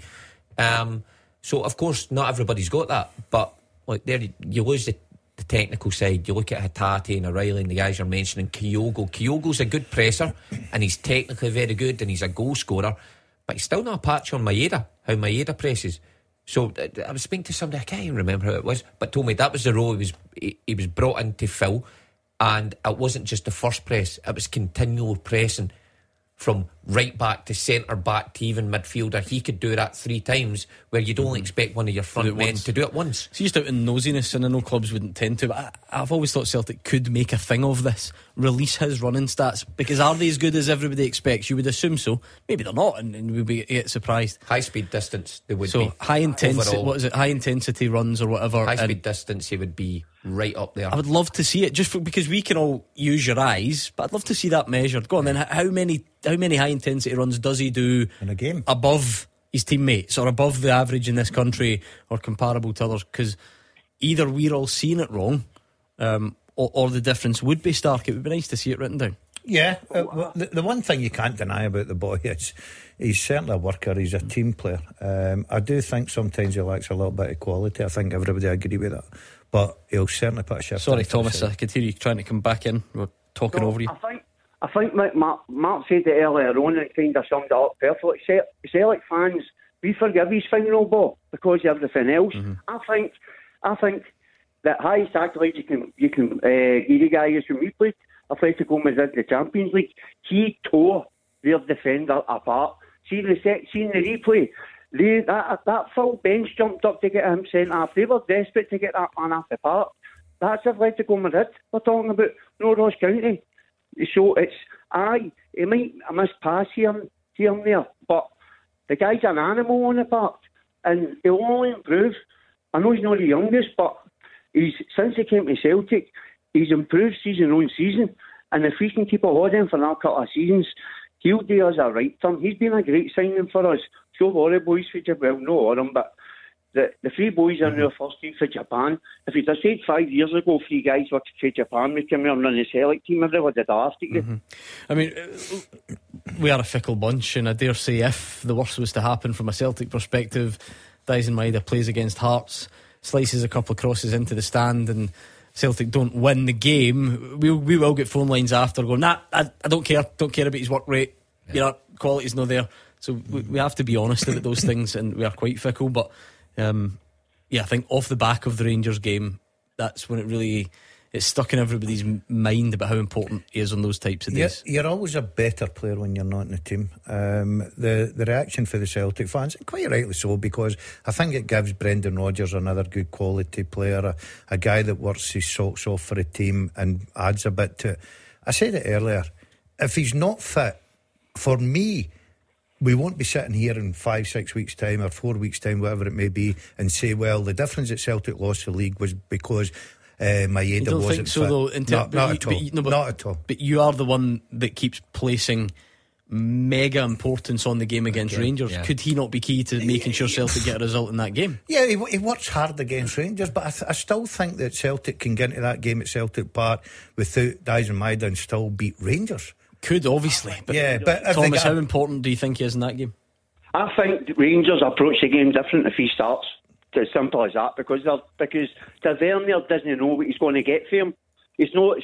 [SPEAKER 3] So, of course, not everybody's got that, but like there, you lose the technical side. You look at Hatate and O'Reilly and the guys you're mentioning, Kyogo. Kyogo's a good presser, and he's technically very good, and he's a goal scorer, but he's still not a patch on Maeda, how Maeda presses. So I was speaking to somebody, I can't even remember who it was, but told me that was the role he was brought in to fill. And it wasn't just the first press, it was continual pressing from right back to centre back to even midfielder. He could do that 3 times, where you'd only expect one of your front men to do it once.
[SPEAKER 2] It's just out in nosiness, and I know clubs wouldn't tend to, but I've always thought Celtic could make a thing of this, release his running stats, because are they as good as everybody expects? You would assume so. Maybe they're not, and we'd get surprised.
[SPEAKER 3] High speed distance, they would be.
[SPEAKER 2] So high intensity,
[SPEAKER 3] overall.
[SPEAKER 2] what is it? High intensity runs or whatever.
[SPEAKER 3] High speed distance, he would be right up there.
[SPEAKER 2] I would love to see it, because we can all use your eyes, but I'd love to see that measured. Go on then. How many high intensity runs does he do
[SPEAKER 4] in a game
[SPEAKER 2] above his teammates, or above the average in this country, or comparable to others? Because either we're all seeing it wrong, or the difference would be stark. It would be nice to see it written down.
[SPEAKER 4] Yeah, well, the one thing you can't deny about the boy is he's certainly a worker, he's a team player. I do think sometimes he lacks a little bit of quality. I think everybody agree with that, but he'll certainly put a shift.
[SPEAKER 2] Sorry Thomas, I could hear you trying to come back in. We're talking over you.
[SPEAKER 11] I think Mark said it earlier on and kind of summed it up perfectly. Celtic fans, we forgive his final ball because of everything else. I think that highest accolades you can give the guy is when we played Atletico Madrid in the Champions League. He tore their defender apart. See the replay. That full bench jumped up to get him sent off. They were desperate to get that man off the park. That's Atletico Madrid we're talking about, no Ross County. So he might miss pass here and there, but the guy's an animal on the park, and he'll only improve. I know he's not the youngest, but since he came to Celtic, he's improved season on season, and if he can keep a hold of him for another couple of seasons, he'll do us a right turn. He's been a great signing for us. So all the boys for Japan, well, no all of them, but the 3 boys are in our first team for Japan. If you'd have said 5 years ago 3 guys were for Japan would come here and run the Celtic team, everybody would have laughed at you.
[SPEAKER 2] I mean, we are a fickle bunch, and I dare say if the worst was to happen from a Celtic perspective, Dyson Maeda plays against Hearts, slices a couple of crosses into the stand, and Celtic don't win the game, we will get phone lines after going, nah, I don't care about his work rate, quality's not there. So we have to be honest about those things, and we are quite fickle. But I think off the back of the Rangers game, that's when it's stuck in everybody's mind about how important he is on those types of days.
[SPEAKER 4] You're always a better player when you're not in the team. The reaction for the Celtic fans, quite rightly so, because I think it gives Brendan Rodgers another good quality player, a guy that works his socks off for a team and adds a bit to it. I said it earlier, if he's not fit, for me, we won't be sitting here in 5-6 weeks time or 4 weeks time, whatever it may be, and say, well, the difference that Celtic lost the league was because Maeda wasn't
[SPEAKER 2] think so,
[SPEAKER 4] fit.
[SPEAKER 2] Though,
[SPEAKER 4] not at all.
[SPEAKER 2] But you are the one that keeps placing mega importance on the game against Rangers. Yeah. Could he not be key to making sure Celtic get a result in that game?
[SPEAKER 4] Yeah, he works hard against Rangers, but I still think that Celtic can get into that game at Celtic Park without Dyson Maeda and still beat Rangers.
[SPEAKER 2] Could, obviously. But Thomas, how important do you think he is in that game?
[SPEAKER 11] I think Rangers approach the game different if he starts. It's as simple as that, because Tavernier doesn't know what he's going to get for him. It's not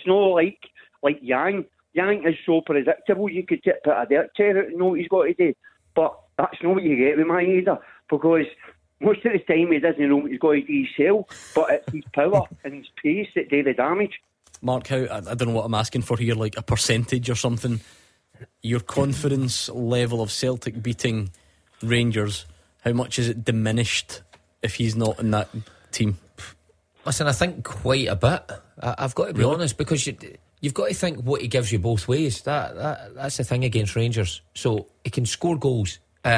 [SPEAKER 11] like Yang. Yang is so predictable. You could put a dirt chair out and know what he's got to do. But that's not what you get with Maeda, because most of the time he doesn't know what he's got to do himself, but it's his power and his pace that do the damage.
[SPEAKER 2] Mark, I don't know what I'm asking for here, like a percentage or something. Your confidence level of Celtic beating Rangers, how much is it diminished if he's not in that team?
[SPEAKER 3] Listen, I think quite a bit. I've got to be honest, because you've got to think what he gives you both ways. That's the thing against Rangers. So he can score goals.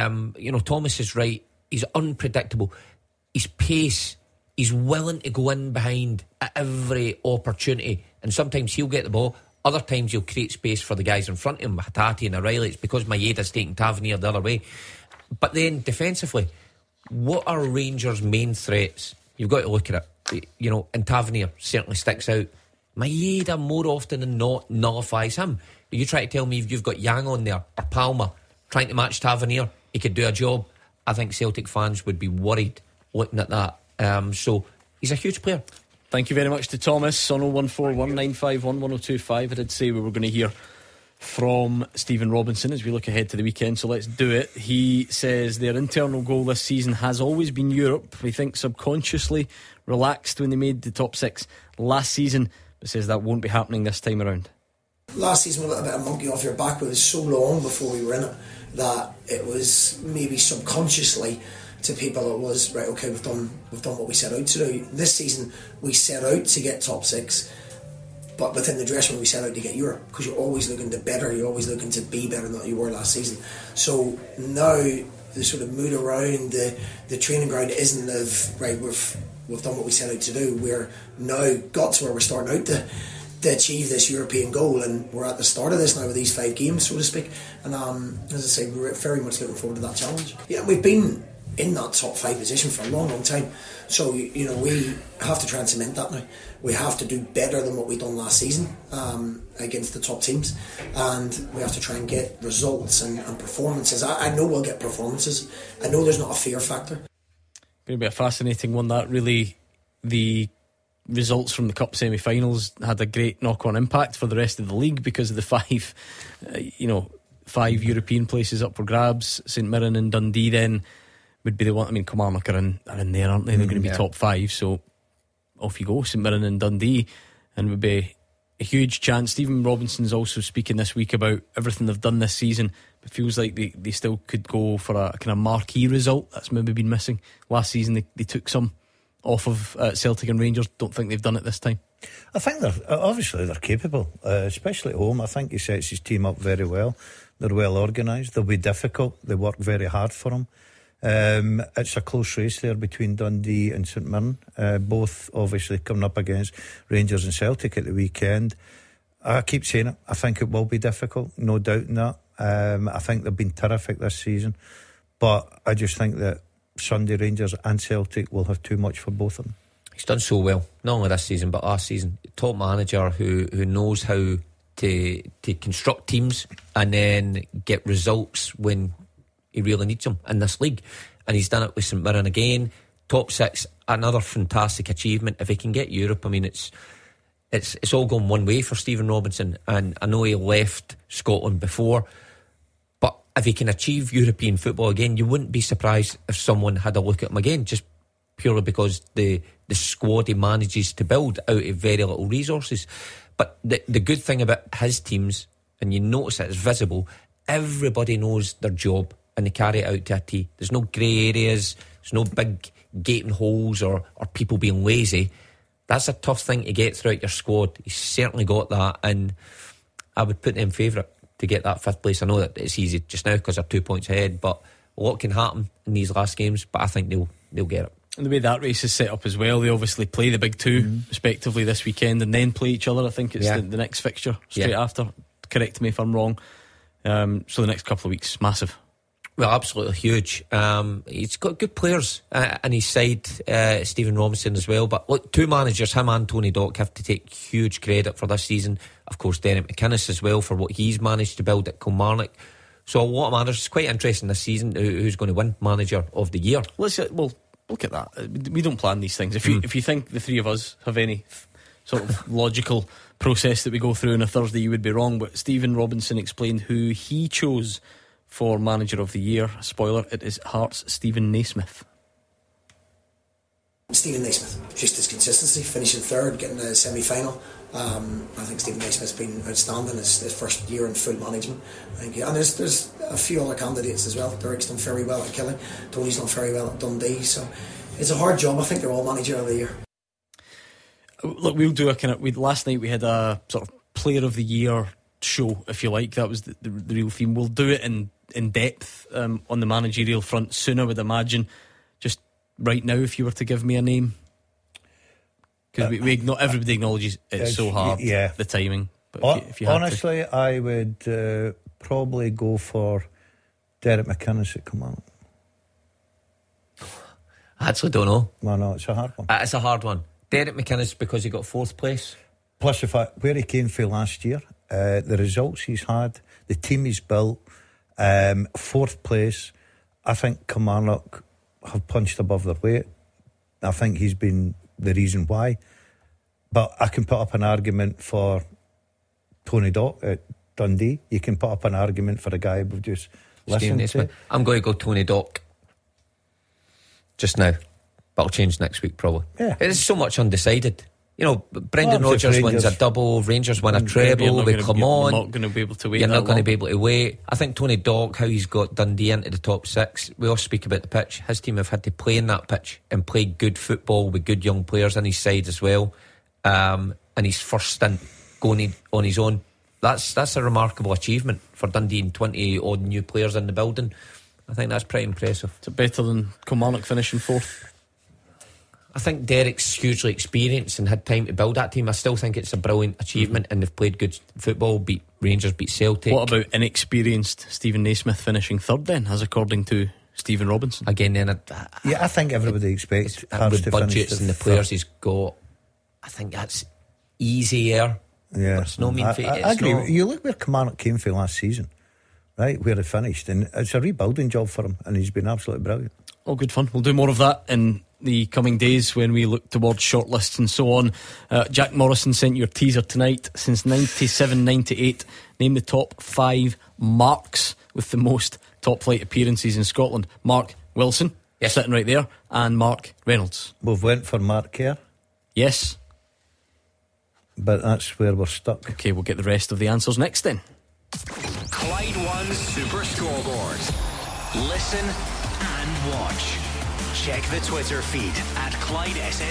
[SPEAKER 3] Thomas is right. He's unpredictable. His pace, he's willing to go in behind at every opportunity. And sometimes he'll get the ball. Other times he'll create space for the guys in front of him, Hatate and O'Reilly. It's because Maeda's taking Tavernier the other way. But then defensively, what are Rangers' main threats? You've got to look at it. And Tavernier certainly sticks out. Maeda more often than not nullifies him. You try to tell me if you've got Yang on there or Palmer trying to match Tavernier, he could do a job. I think Celtic fans would be worried looking at that. So he's a huge player.
[SPEAKER 2] Thank you very much to Thomas on 01419511025. I did say we were going to hear from Stephen Robinson as we look ahead to the weekend, so let's do it. He says their internal goal this season has always been Europe. He thinks subconsciously relaxed when they made the top six last season, but says that won't be happening this time around.
[SPEAKER 12] Last season we got a bit of monkey off your back, but it was so long before we were in it that it was maybe subconsciously to people it was right, okay, we've done what we set out to do. This season we set out to get top six, but within the dressing room we set out to get Europe, because you're always looking to better, you're always looking to be better than you were last season. So now the sort of mood around the training ground isn't of right, we've done what we set out to do. We're now got to where we're starting out to achieve this European goal, and we're at the start of this now with these 5 games, so to speak. And as I say, we're very much looking forward to that challenge. Yeah, we've been in that top 5 position for a long time, so we have to try and cement that now. We have to do better than what we done last season against the top teams, and we have to try and get results and performances. I know we'll get performances. I know there's not a fear factor.
[SPEAKER 2] Going to be a fascinating one, that. Really, the results from the Cup semi-finals had a great knock-on impact for the rest of the league because of the 5 European places up for grabs. St Mirren and Dundee then would be the one. I mean, Kilmarnock are in there, aren't they? They're going to be top 5, so off you go, St Mirren and Dundee, and it would be a huge chance. Stephen Robinson's also speaking this week about everything they've done this season. It feels like they still could go for a kind of marquee result that's maybe been missing. Last season they took some off of Celtic and Rangers. Don't think they've done it this time.
[SPEAKER 4] I think they're capable, especially at home. I think he sets his team up very well. They're well organised. They'll be difficult. They work very hard for them. It's a close race there between Dundee and St Mirren, both obviously coming up against Rangers and Celtic at the weekend. I keep saying it, I think it will be difficult, no doubt in that. I think they've been terrific this season, but I just think that Sunday Rangers and Celtic will have too much for both of them.
[SPEAKER 3] He's done so well, not only this season but last season. Top manager who knows how to construct teams and then get results when he really needs them in this league. and he's done it with St Mirren again. Top 6, another fantastic achievement. If he can get Europe, I mean, it's all gone one way for Stephen Robinson, and I know he left Scotland before, but if he can achieve European football again, you wouldn't be surprised if someone had a look at him again, just purely because the squad he manages to build out of very little resources. But the good thing about his teams, and you notice it, it's visible, everybody knows their job and they carry it out to a T. There's no grey areas, there's no big gaping holes or people being lazy. That's a tough thing to get throughout your squad. He's certainly got that, and I would put him favourite to get that 5th place. I know that it's easy just now because they're 2 points ahead, but a lot can happen in these last games, but I think they'll get it.
[SPEAKER 2] And the way that race is set up as well, they obviously play the big two respectively this weekend and then play each other. I think it's the next fixture straight after. Correct me if I'm wrong. So the next couple of weeks, massive.
[SPEAKER 3] Well, absolutely huge. He's got good players in his side, Stephen Robinson as well. But look, 2 managers, him and Tony Dock, have to take huge credit for this season. Of course, Derek McInnes as well for what he's managed to build at Kilmarnock. So a lot of managers. It's quite interesting this season who's going to win Manager of the Year.
[SPEAKER 2] Well, look at that. We don't plan these things. If you think the three of us have any sort of logical process that we go through on a Thursday, you would be wrong. But Stephen Robinson explained who he chose for Manager of the Year. Spoiler, it is Hearts' Stephen Naismith.
[SPEAKER 12] Stephen Naismith, just his consistency, finishing 3rd, getting a semi-final. I think Stephen Naismith's been outstanding his first year in full management. I think, and there's a few other candidates as well. Derek's done very well at Killing, Tony's done very well at Dundee, so it's a hard job. I think they're all Manager of the Year.
[SPEAKER 2] Look, we'll do last night we had a sort of Player of the Year show, if you like. That was the real theme. We'll do it in depth on the managerial front soon, I would imagine. Just right now, if you were to give me a name, because everybody acknowledges it's so hard, the timing. But if you
[SPEAKER 4] honestly, I would probably go for Derek McInnes at Kilmarnock.
[SPEAKER 3] I actually don't know.
[SPEAKER 4] No, it's a hard one.
[SPEAKER 3] It's a hard one. Derek McInnes because he got 4th place.
[SPEAKER 4] Plus the fact where he came from last year, the results he's had, the team he's built, 4th place. I think Kilmarnock have punched above their weight. I think he's been the reason why. But I can put up an argument for Tony Dock at Dundee. You can put up an argument for a guy we've just listened to.
[SPEAKER 3] I'm going to go Tony Dock just now, but I'll change next week probably. It's so much undecided. You know, Brendan Rodgers wins a double, Rangers win a treble with Clement.
[SPEAKER 2] You're not going to be able to wait.
[SPEAKER 3] You're not going to be able to wait. I think Tony Dock, how he's got Dundee into the top 6. We all speak about the pitch. His team have had to play in that pitch and play good football with good young players on his side as well. And his first stint going on his own, that's a remarkable achievement for Dundee and 20 odd new players in the building. I think that's pretty impressive.
[SPEAKER 2] Is it better than Kilmarnock finishing 4th?
[SPEAKER 3] I think Derek's hugely experienced and had time to build that team. I still think it's a brilliant achievement, and they've played good football, beat Rangers, beat Celtic.
[SPEAKER 2] What about inexperienced Stephen Naismith finishing 3rd then, as according to Stephen Robinson?
[SPEAKER 3] Again, then
[SPEAKER 4] I think everybody expects
[SPEAKER 3] with budgets and the players he's got. I think that's easier.
[SPEAKER 4] Yeah,
[SPEAKER 3] it's no mean feat.
[SPEAKER 4] I agree. You look where Kilmarnock came from last season, right, where he finished, and it's a rebuilding job for him, and he's been absolutely brilliant.
[SPEAKER 2] Oh, good fun. We'll do more of that in the coming days when we look towards shortlists and so on. Jack Morrison sent your teaser tonight. Since 97-98, name the top 5 marks with the most top flight appearances in Scotland. Mark Wilson, sitting right there, and Mark Reynolds.
[SPEAKER 4] We've went for Mark Kerr.
[SPEAKER 2] Yes,
[SPEAKER 4] but that's where we're stuck.
[SPEAKER 2] Okay, we'll get the rest of the answers next then.
[SPEAKER 1] Clyde One Super Scoreboard. Listen and watch. Check the Twitter feed at Clyde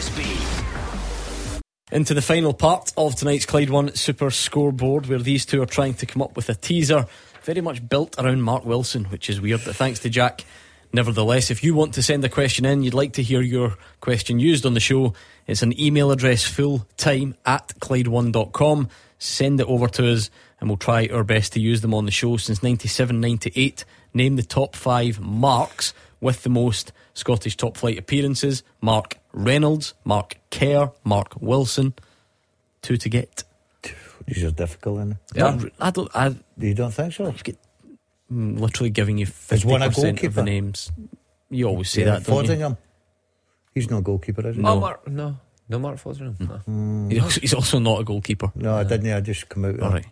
[SPEAKER 1] SSB.
[SPEAKER 2] Into the final part of tonight's Clyde One Super Scoreboard, where these two are trying to come up with a teaser very much built around Mark Wilson, which is weird, but thanks to Jack. Nevertheless, if you want to send a question in, you'd like to hear your question used on the show, it's an email address, fulltime@clyde1.com. Send it over to us and we'll try our best to use them on the show. Since 97-98, name the top 5 marks with the most Scottish top flight appearances. Mark Reynolds, Mark Kerr, Mark Wilson. 2 to get.
[SPEAKER 4] These are difficult, isn't it?
[SPEAKER 2] Yeah,
[SPEAKER 4] you don't think so?
[SPEAKER 2] Literally giving you 50% of the names. You always say that, don't you?
[SPEAKER 4] Foderingham. He's no goalkeeper, is he?
[SPEAKER 3] No Mark Foderingham. No.
[SPEAKER 2] He's also not a goalkeeper.
[SPEAKER 4] No, I didn't. I just come out.
[SPEAKER 2] All right.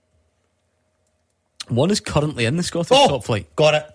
[SPEAKER 2] One is currently in the Scottish top flight.
[SPEAKER 4] Got it.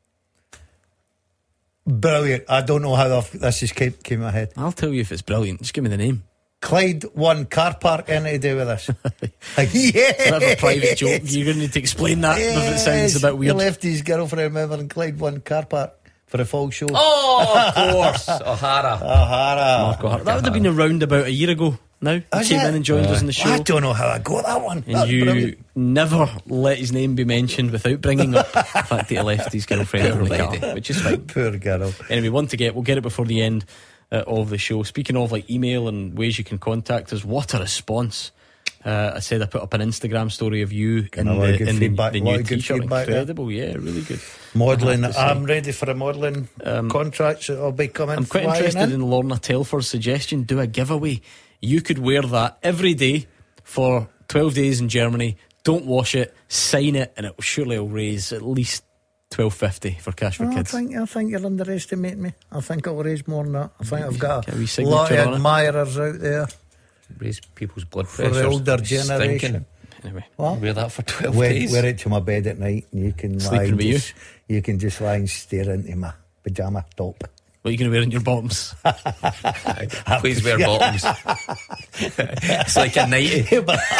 [SPEAKER 4] Brilliant. I don't know how this just came in my head.
[SPEAKER 2] I'll tell you if it's brilliant. Just give me the name.
[SPEAKER 4] Clyde One car park, anything to do with this? Yes.
[SPEAKER 2] Bit of a private joke. You're going to need to explain that if it sounds a bit weird.
[SPEAKER 4] He left his girlfriend, remember, in Clyde One car park for a fall show.
[SPEAKER 3] Oh, of course. O'Hara.
[SPEAKER 2] Mark O'Hara. That would have been around about a year ago now. He came in and joined us in the show.
[SPEAKER 4] I don't know how I got that one.
[SPEAKER 2] And you never let his name be mentioned without bringing up the fact that he left his girlfriend in the car, which is fine.
[SPEAKER 4] Poor girl.
[SPEAKER 2] Anyway, we'll get it before the end of the show. Speaking of like email and ways you can contact us, what a response. I said I put up an Instagram story of you in the new t-shirt. Incredible, yeah, really good.
[SPEAKER 4] Modelling. I'm ready for a modelling contract, so I'll be coming.
[SPEAKER 2] I'm quite interested in Lorna Telford's suggestion. Do a giveaway. You could wear that every day for 12 days in Germany. Don't wash it, sign it, and it surely will raise at least $12.50 for Cash for Kids.
[SPEAKER 4] I think you're underestimating me. I think it'll raise more than that. I think I've got a
[SPEAKER 2] lot
[SPEAKER 4] of admirers out there.
[SPEAKER 3] Raise people's blood
[SPEAKER 4] for
[SPEAKER 3] pressure.
[SPEAKER 4] the older generation.
[SPEAKER 2] Anyway,
[SPEAKER 3] wear that for 12 days.
[SPEAKER 4] Wear it to my bed at night, and you can
[SPEAKER 2] sleeping with
[SPEAKER 4] you can just lie and stare into my pyjama top.
[SPEAKER 2] What are you going to wear in your bottoms?
[SPEAKER 3] Please wear bottoms. It's like a nightie.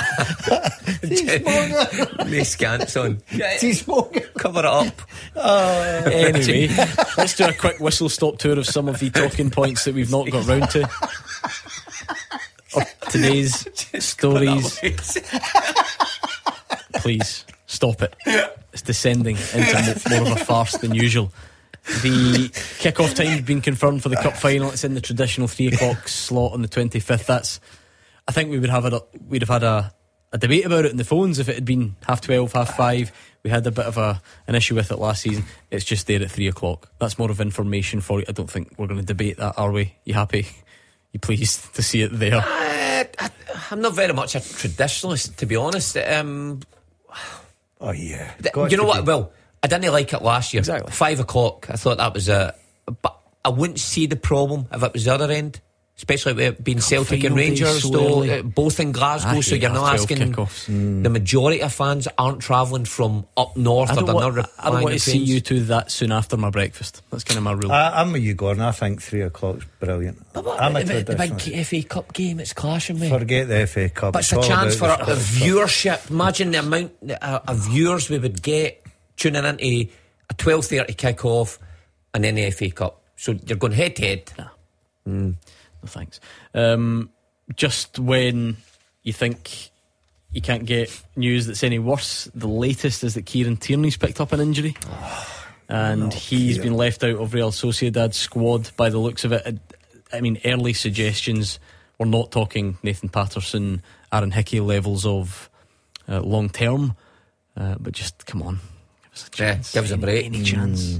[SPEAKER 3] Nice scants on. Cover it up.
[SPEAKER 2] Anyway, let's do a quick whistle stop tour of some of the talking points that we've not got round to. Today's stories. Please stop it. It's descending into more of a farce than usual. The kick-off time has been confirmed for the cup final. It's in the traditional 3 o'clock slot on the 25th. I think we'd have had a debate about it in the phones if it had been 12:30, 5:30. We had a bit of an issue with it last season. It's just there at 3 o'clock. That's more of information for you. I don't think we're going to debate that, are we? You happy? You pleased to see it there?
[SPEAKER 3] I'm not very much a traditionalist, to be honest.
[SPEAKER 4] Oh yeah.
[SPEAKER 3] You know what? Well, I didn't like it last year.
[SPEAKER 2] Exactly.
[SPEAKER 3] 5 o'clock. I thought that was but I wouldn't see the problem if it was the other end, especially with it being Celtic and Rangers, though, both in Glasgow. So you're not asking. The majority of fans aren't travelling from up north. I don't want to see
[SPEAKER 2] you two that soon after my breakfast. That's kind of my rule.
[SPEAKER 4] I'm with you, Gordon. I think 3 o'clock's brilliant. I'm a
[SPEAKER 3] the big FA Cup game. It's clashing me.
[SPEAKER 4] Forget the FA Cup.
[SPEAKER 3] But it's a chance for the viewership. Imagine the amount of viewers we would get tuning into a 12:30 kick-off and then the FA Cup. So you're going head to head.
[SPEAKER 2] No thanks. Just when you think you can't get news that's any worse, the latest is that Kieran Tierney's picked up an injury, and he's been left out of Real Sociedad's squad by the looks of it. I mean, early suggestions, we're not talking Nathan Patterson, Aaron Hickey levels of long term, but just come on, give us a chance.
[SPEAKER 3] Give us a break.
[SPEAKER 2] Any chance.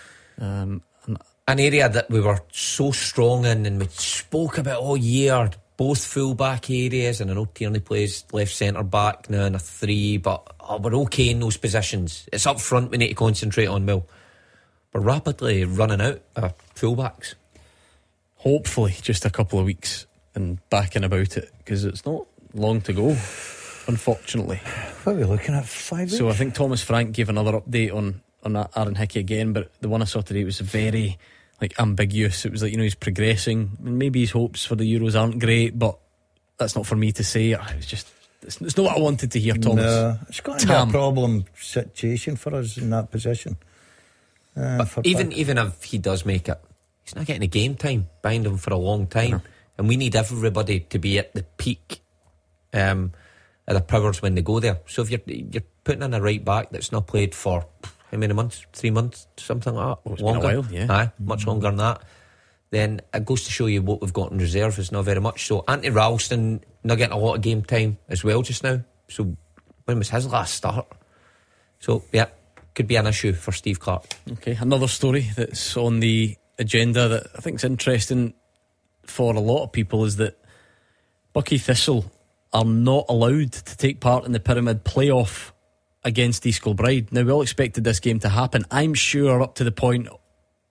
[SPEAKER 3] An area that we were so strong in and we spoke about all year, both full-back areas, and I know Tierney plays left centre-back now in a 3, but we're okay in those positions. It's up front we need to concentrate on, Will. We're rapidly running out of full-backs.
[SPEAKER 2] Hopefully just a couple of weeks and back in about it, because it's not long to go, unfortunately.
[SPEAKER 4] What are we looking at, 5 weeks?
[SPEAKER 2] So I think Thomas Frank gave another update on Aaron Hickey again, but the one I saw today was very ambiguous. It was like, he's progressing, and maybe his hopes for the Euros aren't great, but that's not for me to say. It's not what I wanted to hear, Thomas.
[SPEAKER 4] No, it's going to be a problem situation for us in that position.
[SPEAKER 3] But even if he does make it, he's not getting a game time behind him for a long time, and we need everybody to be at the peak of their powers when they go there. So if you're putting in a right back that's not played for how many months? 3 months? Something like that?
[SPEAKER 2] Well, it's longer. Been a while, yeah.
[SPEAKER 3] Aye, much longer than that. Then it goes to show you what we've got in reserve is not very much. So Anthony Ralston not getting a lot of game time as well just now. So when was his last start? So yeah, could be an issue for Steve Clarke.
[SPEAKER 2] Okay, another story that's on the agenda that I think is interesting for a lot of people is that Buckie Thistle are not allowed to take part in the Pyramid playoff against East Kilbride. Now, we all expected this game to happen, I'm sure, up to the point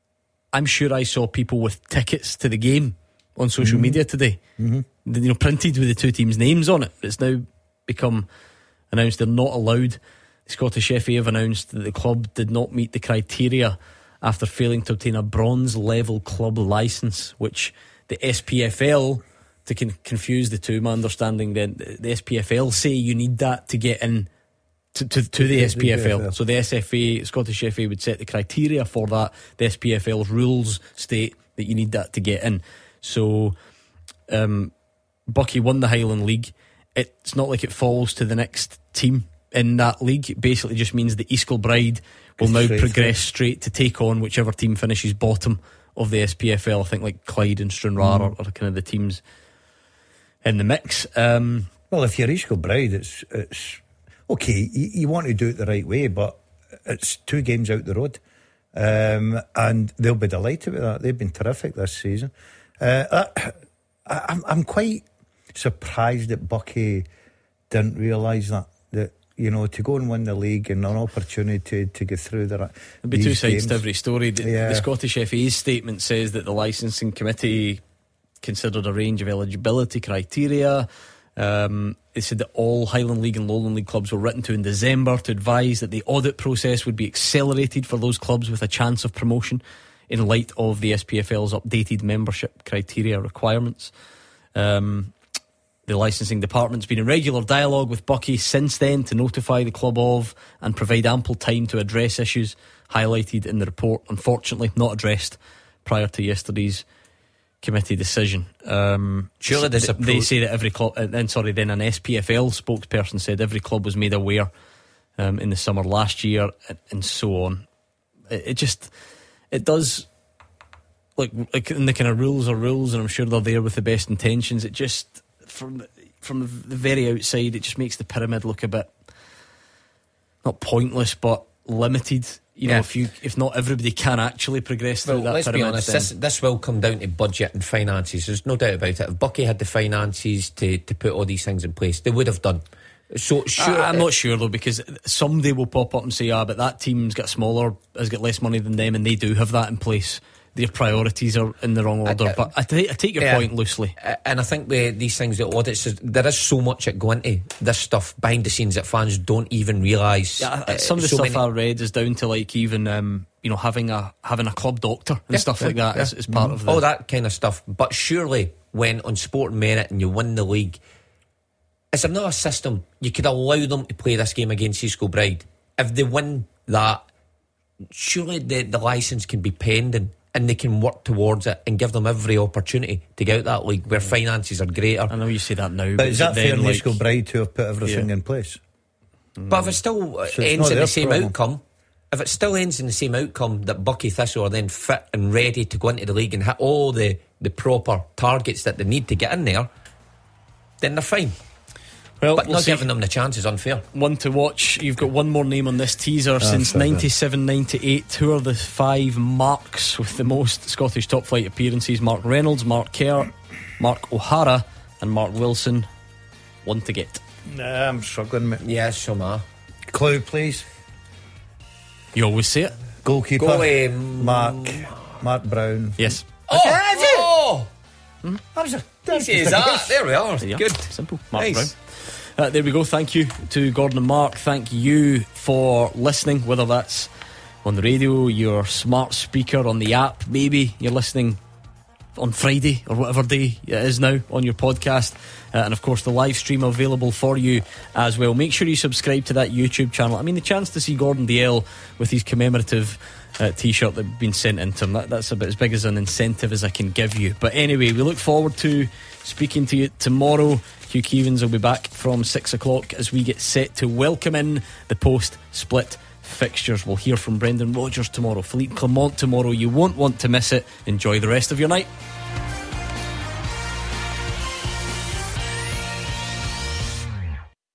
[SPEAKER 2] I'm sure I saw people with tickets to the game on social media today, printed with the two teams' names on it. It's now become announced they're not allowed. The Scottish FA have announced that the club did not meet the criteria after failing to obtain a bronze level club licence, which the SPFL, to confuse the two, my understanding, then the SPFL say you need that to get in to the SPFL. So the SFA, Scottish FA, would set the criteria for that. The SPFL's rules state that you need that to get in. So Bucky won the Highland League. It's not like it falls to the next team in that league. It basically just means that East Kilbride will now progress straight to take on whichever team finishes bottom of the SPFL. I think like Clyde and Stranraer are kind of the teams in the mix.
[SPEAKER 4] Well, if you're East Kilbride, it's okay, you want to do it the right way, but it's 2 games out the road, and they'll be delighted with that. They've been terrific this season. I'm quite surprised that Bucky didn't realise that to go and win the league and an opportunity to get through there'll
[SPEAKER 2] be 2 sides to every story. The Scottish FA's statement says that the licensing committee considered a range of eligibility criteria. It said that all Highland League and Lowland League clubs were written to in December to advise that the audit process would be accelerated for those clubs with a chance of promotion in light of the SPFL's updated membership criteria requirements. The licensing department's been in regular dialogue with Bucky since then to notify the club of and provide ample time to address issues highlighted in the report, unfortunately not addressed prior to yesterday's committee decision.
[SPEAKER 3] Surely
[SPEAKER 2] they say that every club, then an SPFL spokesperson said every club was made aware in the summer last year, and so on. It does, like in the kind of rules are rules, and I'm sure they're there with the best intentions. It just, from the very outside, it just makes the pyramid look a bit, not pointless, but limited. If not everybody can actually progress through that.
[SPEAKER 3] Let's
[SPEAKER 2] pyramid,
[SPEAKER 3] be honest, this will come down to budget and finances. There's no doubt about it. If Bucky had the finances to put all these things in place, they would have done. So sure,
[SPEAKER 2] I'm not sure though, because somebody will pop up and say, but that team's got smaller, has got less money than them, and they do have that in place. Their priorities are in the wrong order. But I take your point loosely.
[SPEAKER 3] And I think these things, the audits, there is so much that go into this stuff behind the scenes that fans don't even realise.
[SPEAKER 2] Some of the stuff I read is down to like even having a club doctor and stuff like that is part of
[SPEAKER 3] all that kind of stuff. But surely when on Sport Merit and you win the league, is there not a system you could allow them to play this game against East Kilbride? If they win that, surely the licence can be pending and they can work towards it and give them every opportunity to get out that league where finances are greater.
[SPEAKER 2] I know you say that now,
[SPEAKER 4] but is that fair in East Kilbride to have put everything in place?
[SPEAKER 3] But if it still ends in the same outcome, if it still ends in the same outcome that Bucky Thistle are then fit and ready to go into the league and hit all the proper targets that they need to get in there, then they're fine.
[SPEAKER 2] Well,
[SPEAKER 3] but not giving them the chance is unfair.
[SPEAKER 2] One to watch. You've got one more name on this teaser. Since 97-98, who are the 5 marks with the most Scottish top flight appearances? Mark Reynolds, Mark Kerr, Mark O'Hara and Mark Wilson. One to get.
[SPEAKER 4] I'm struggling.
[SPEAKER 3] Yes, Shoma.
[SPEAKER 4] Clue, please.
[SPEAKER 2] You always say it.
[SPEAKER 4] Goalkeeper. Mark Brown.
[SPEAKER 2] Yes.
[SPEAKER 3] Oh!
[SPEAKER 4] That was
[SPEAKER 3] easy as that. There we are. Good.
[SPEAKER 2] Simple. Mark
[SPEAKER 3] Brown.
[SPEAKER 2] There we go. Thank you to Gordon and Mark. Thank you for listening, whether that's on the radio, your smart speaker, on the app, maybe you're listening on Friday or whatever day it is now on your podcast, and of course the live stream available for you as well. Make sure you subscribe to that YouTube channel. I mean, the chance to see Gordon Dalziel with his commemorative t-shirt that's been sent into him, that's about as big as an incentive as I can give you. But anyway, we look forward to speaking to you tomorrow. Hugh Keevins will be back from 6 o'clock as we get set to welcome in the post-split fixtures. We'll hear from Brendan Rodgers tomorrow, Philippe Clement tomorrow. You won't want to miss it. Enjoy the rest of your night.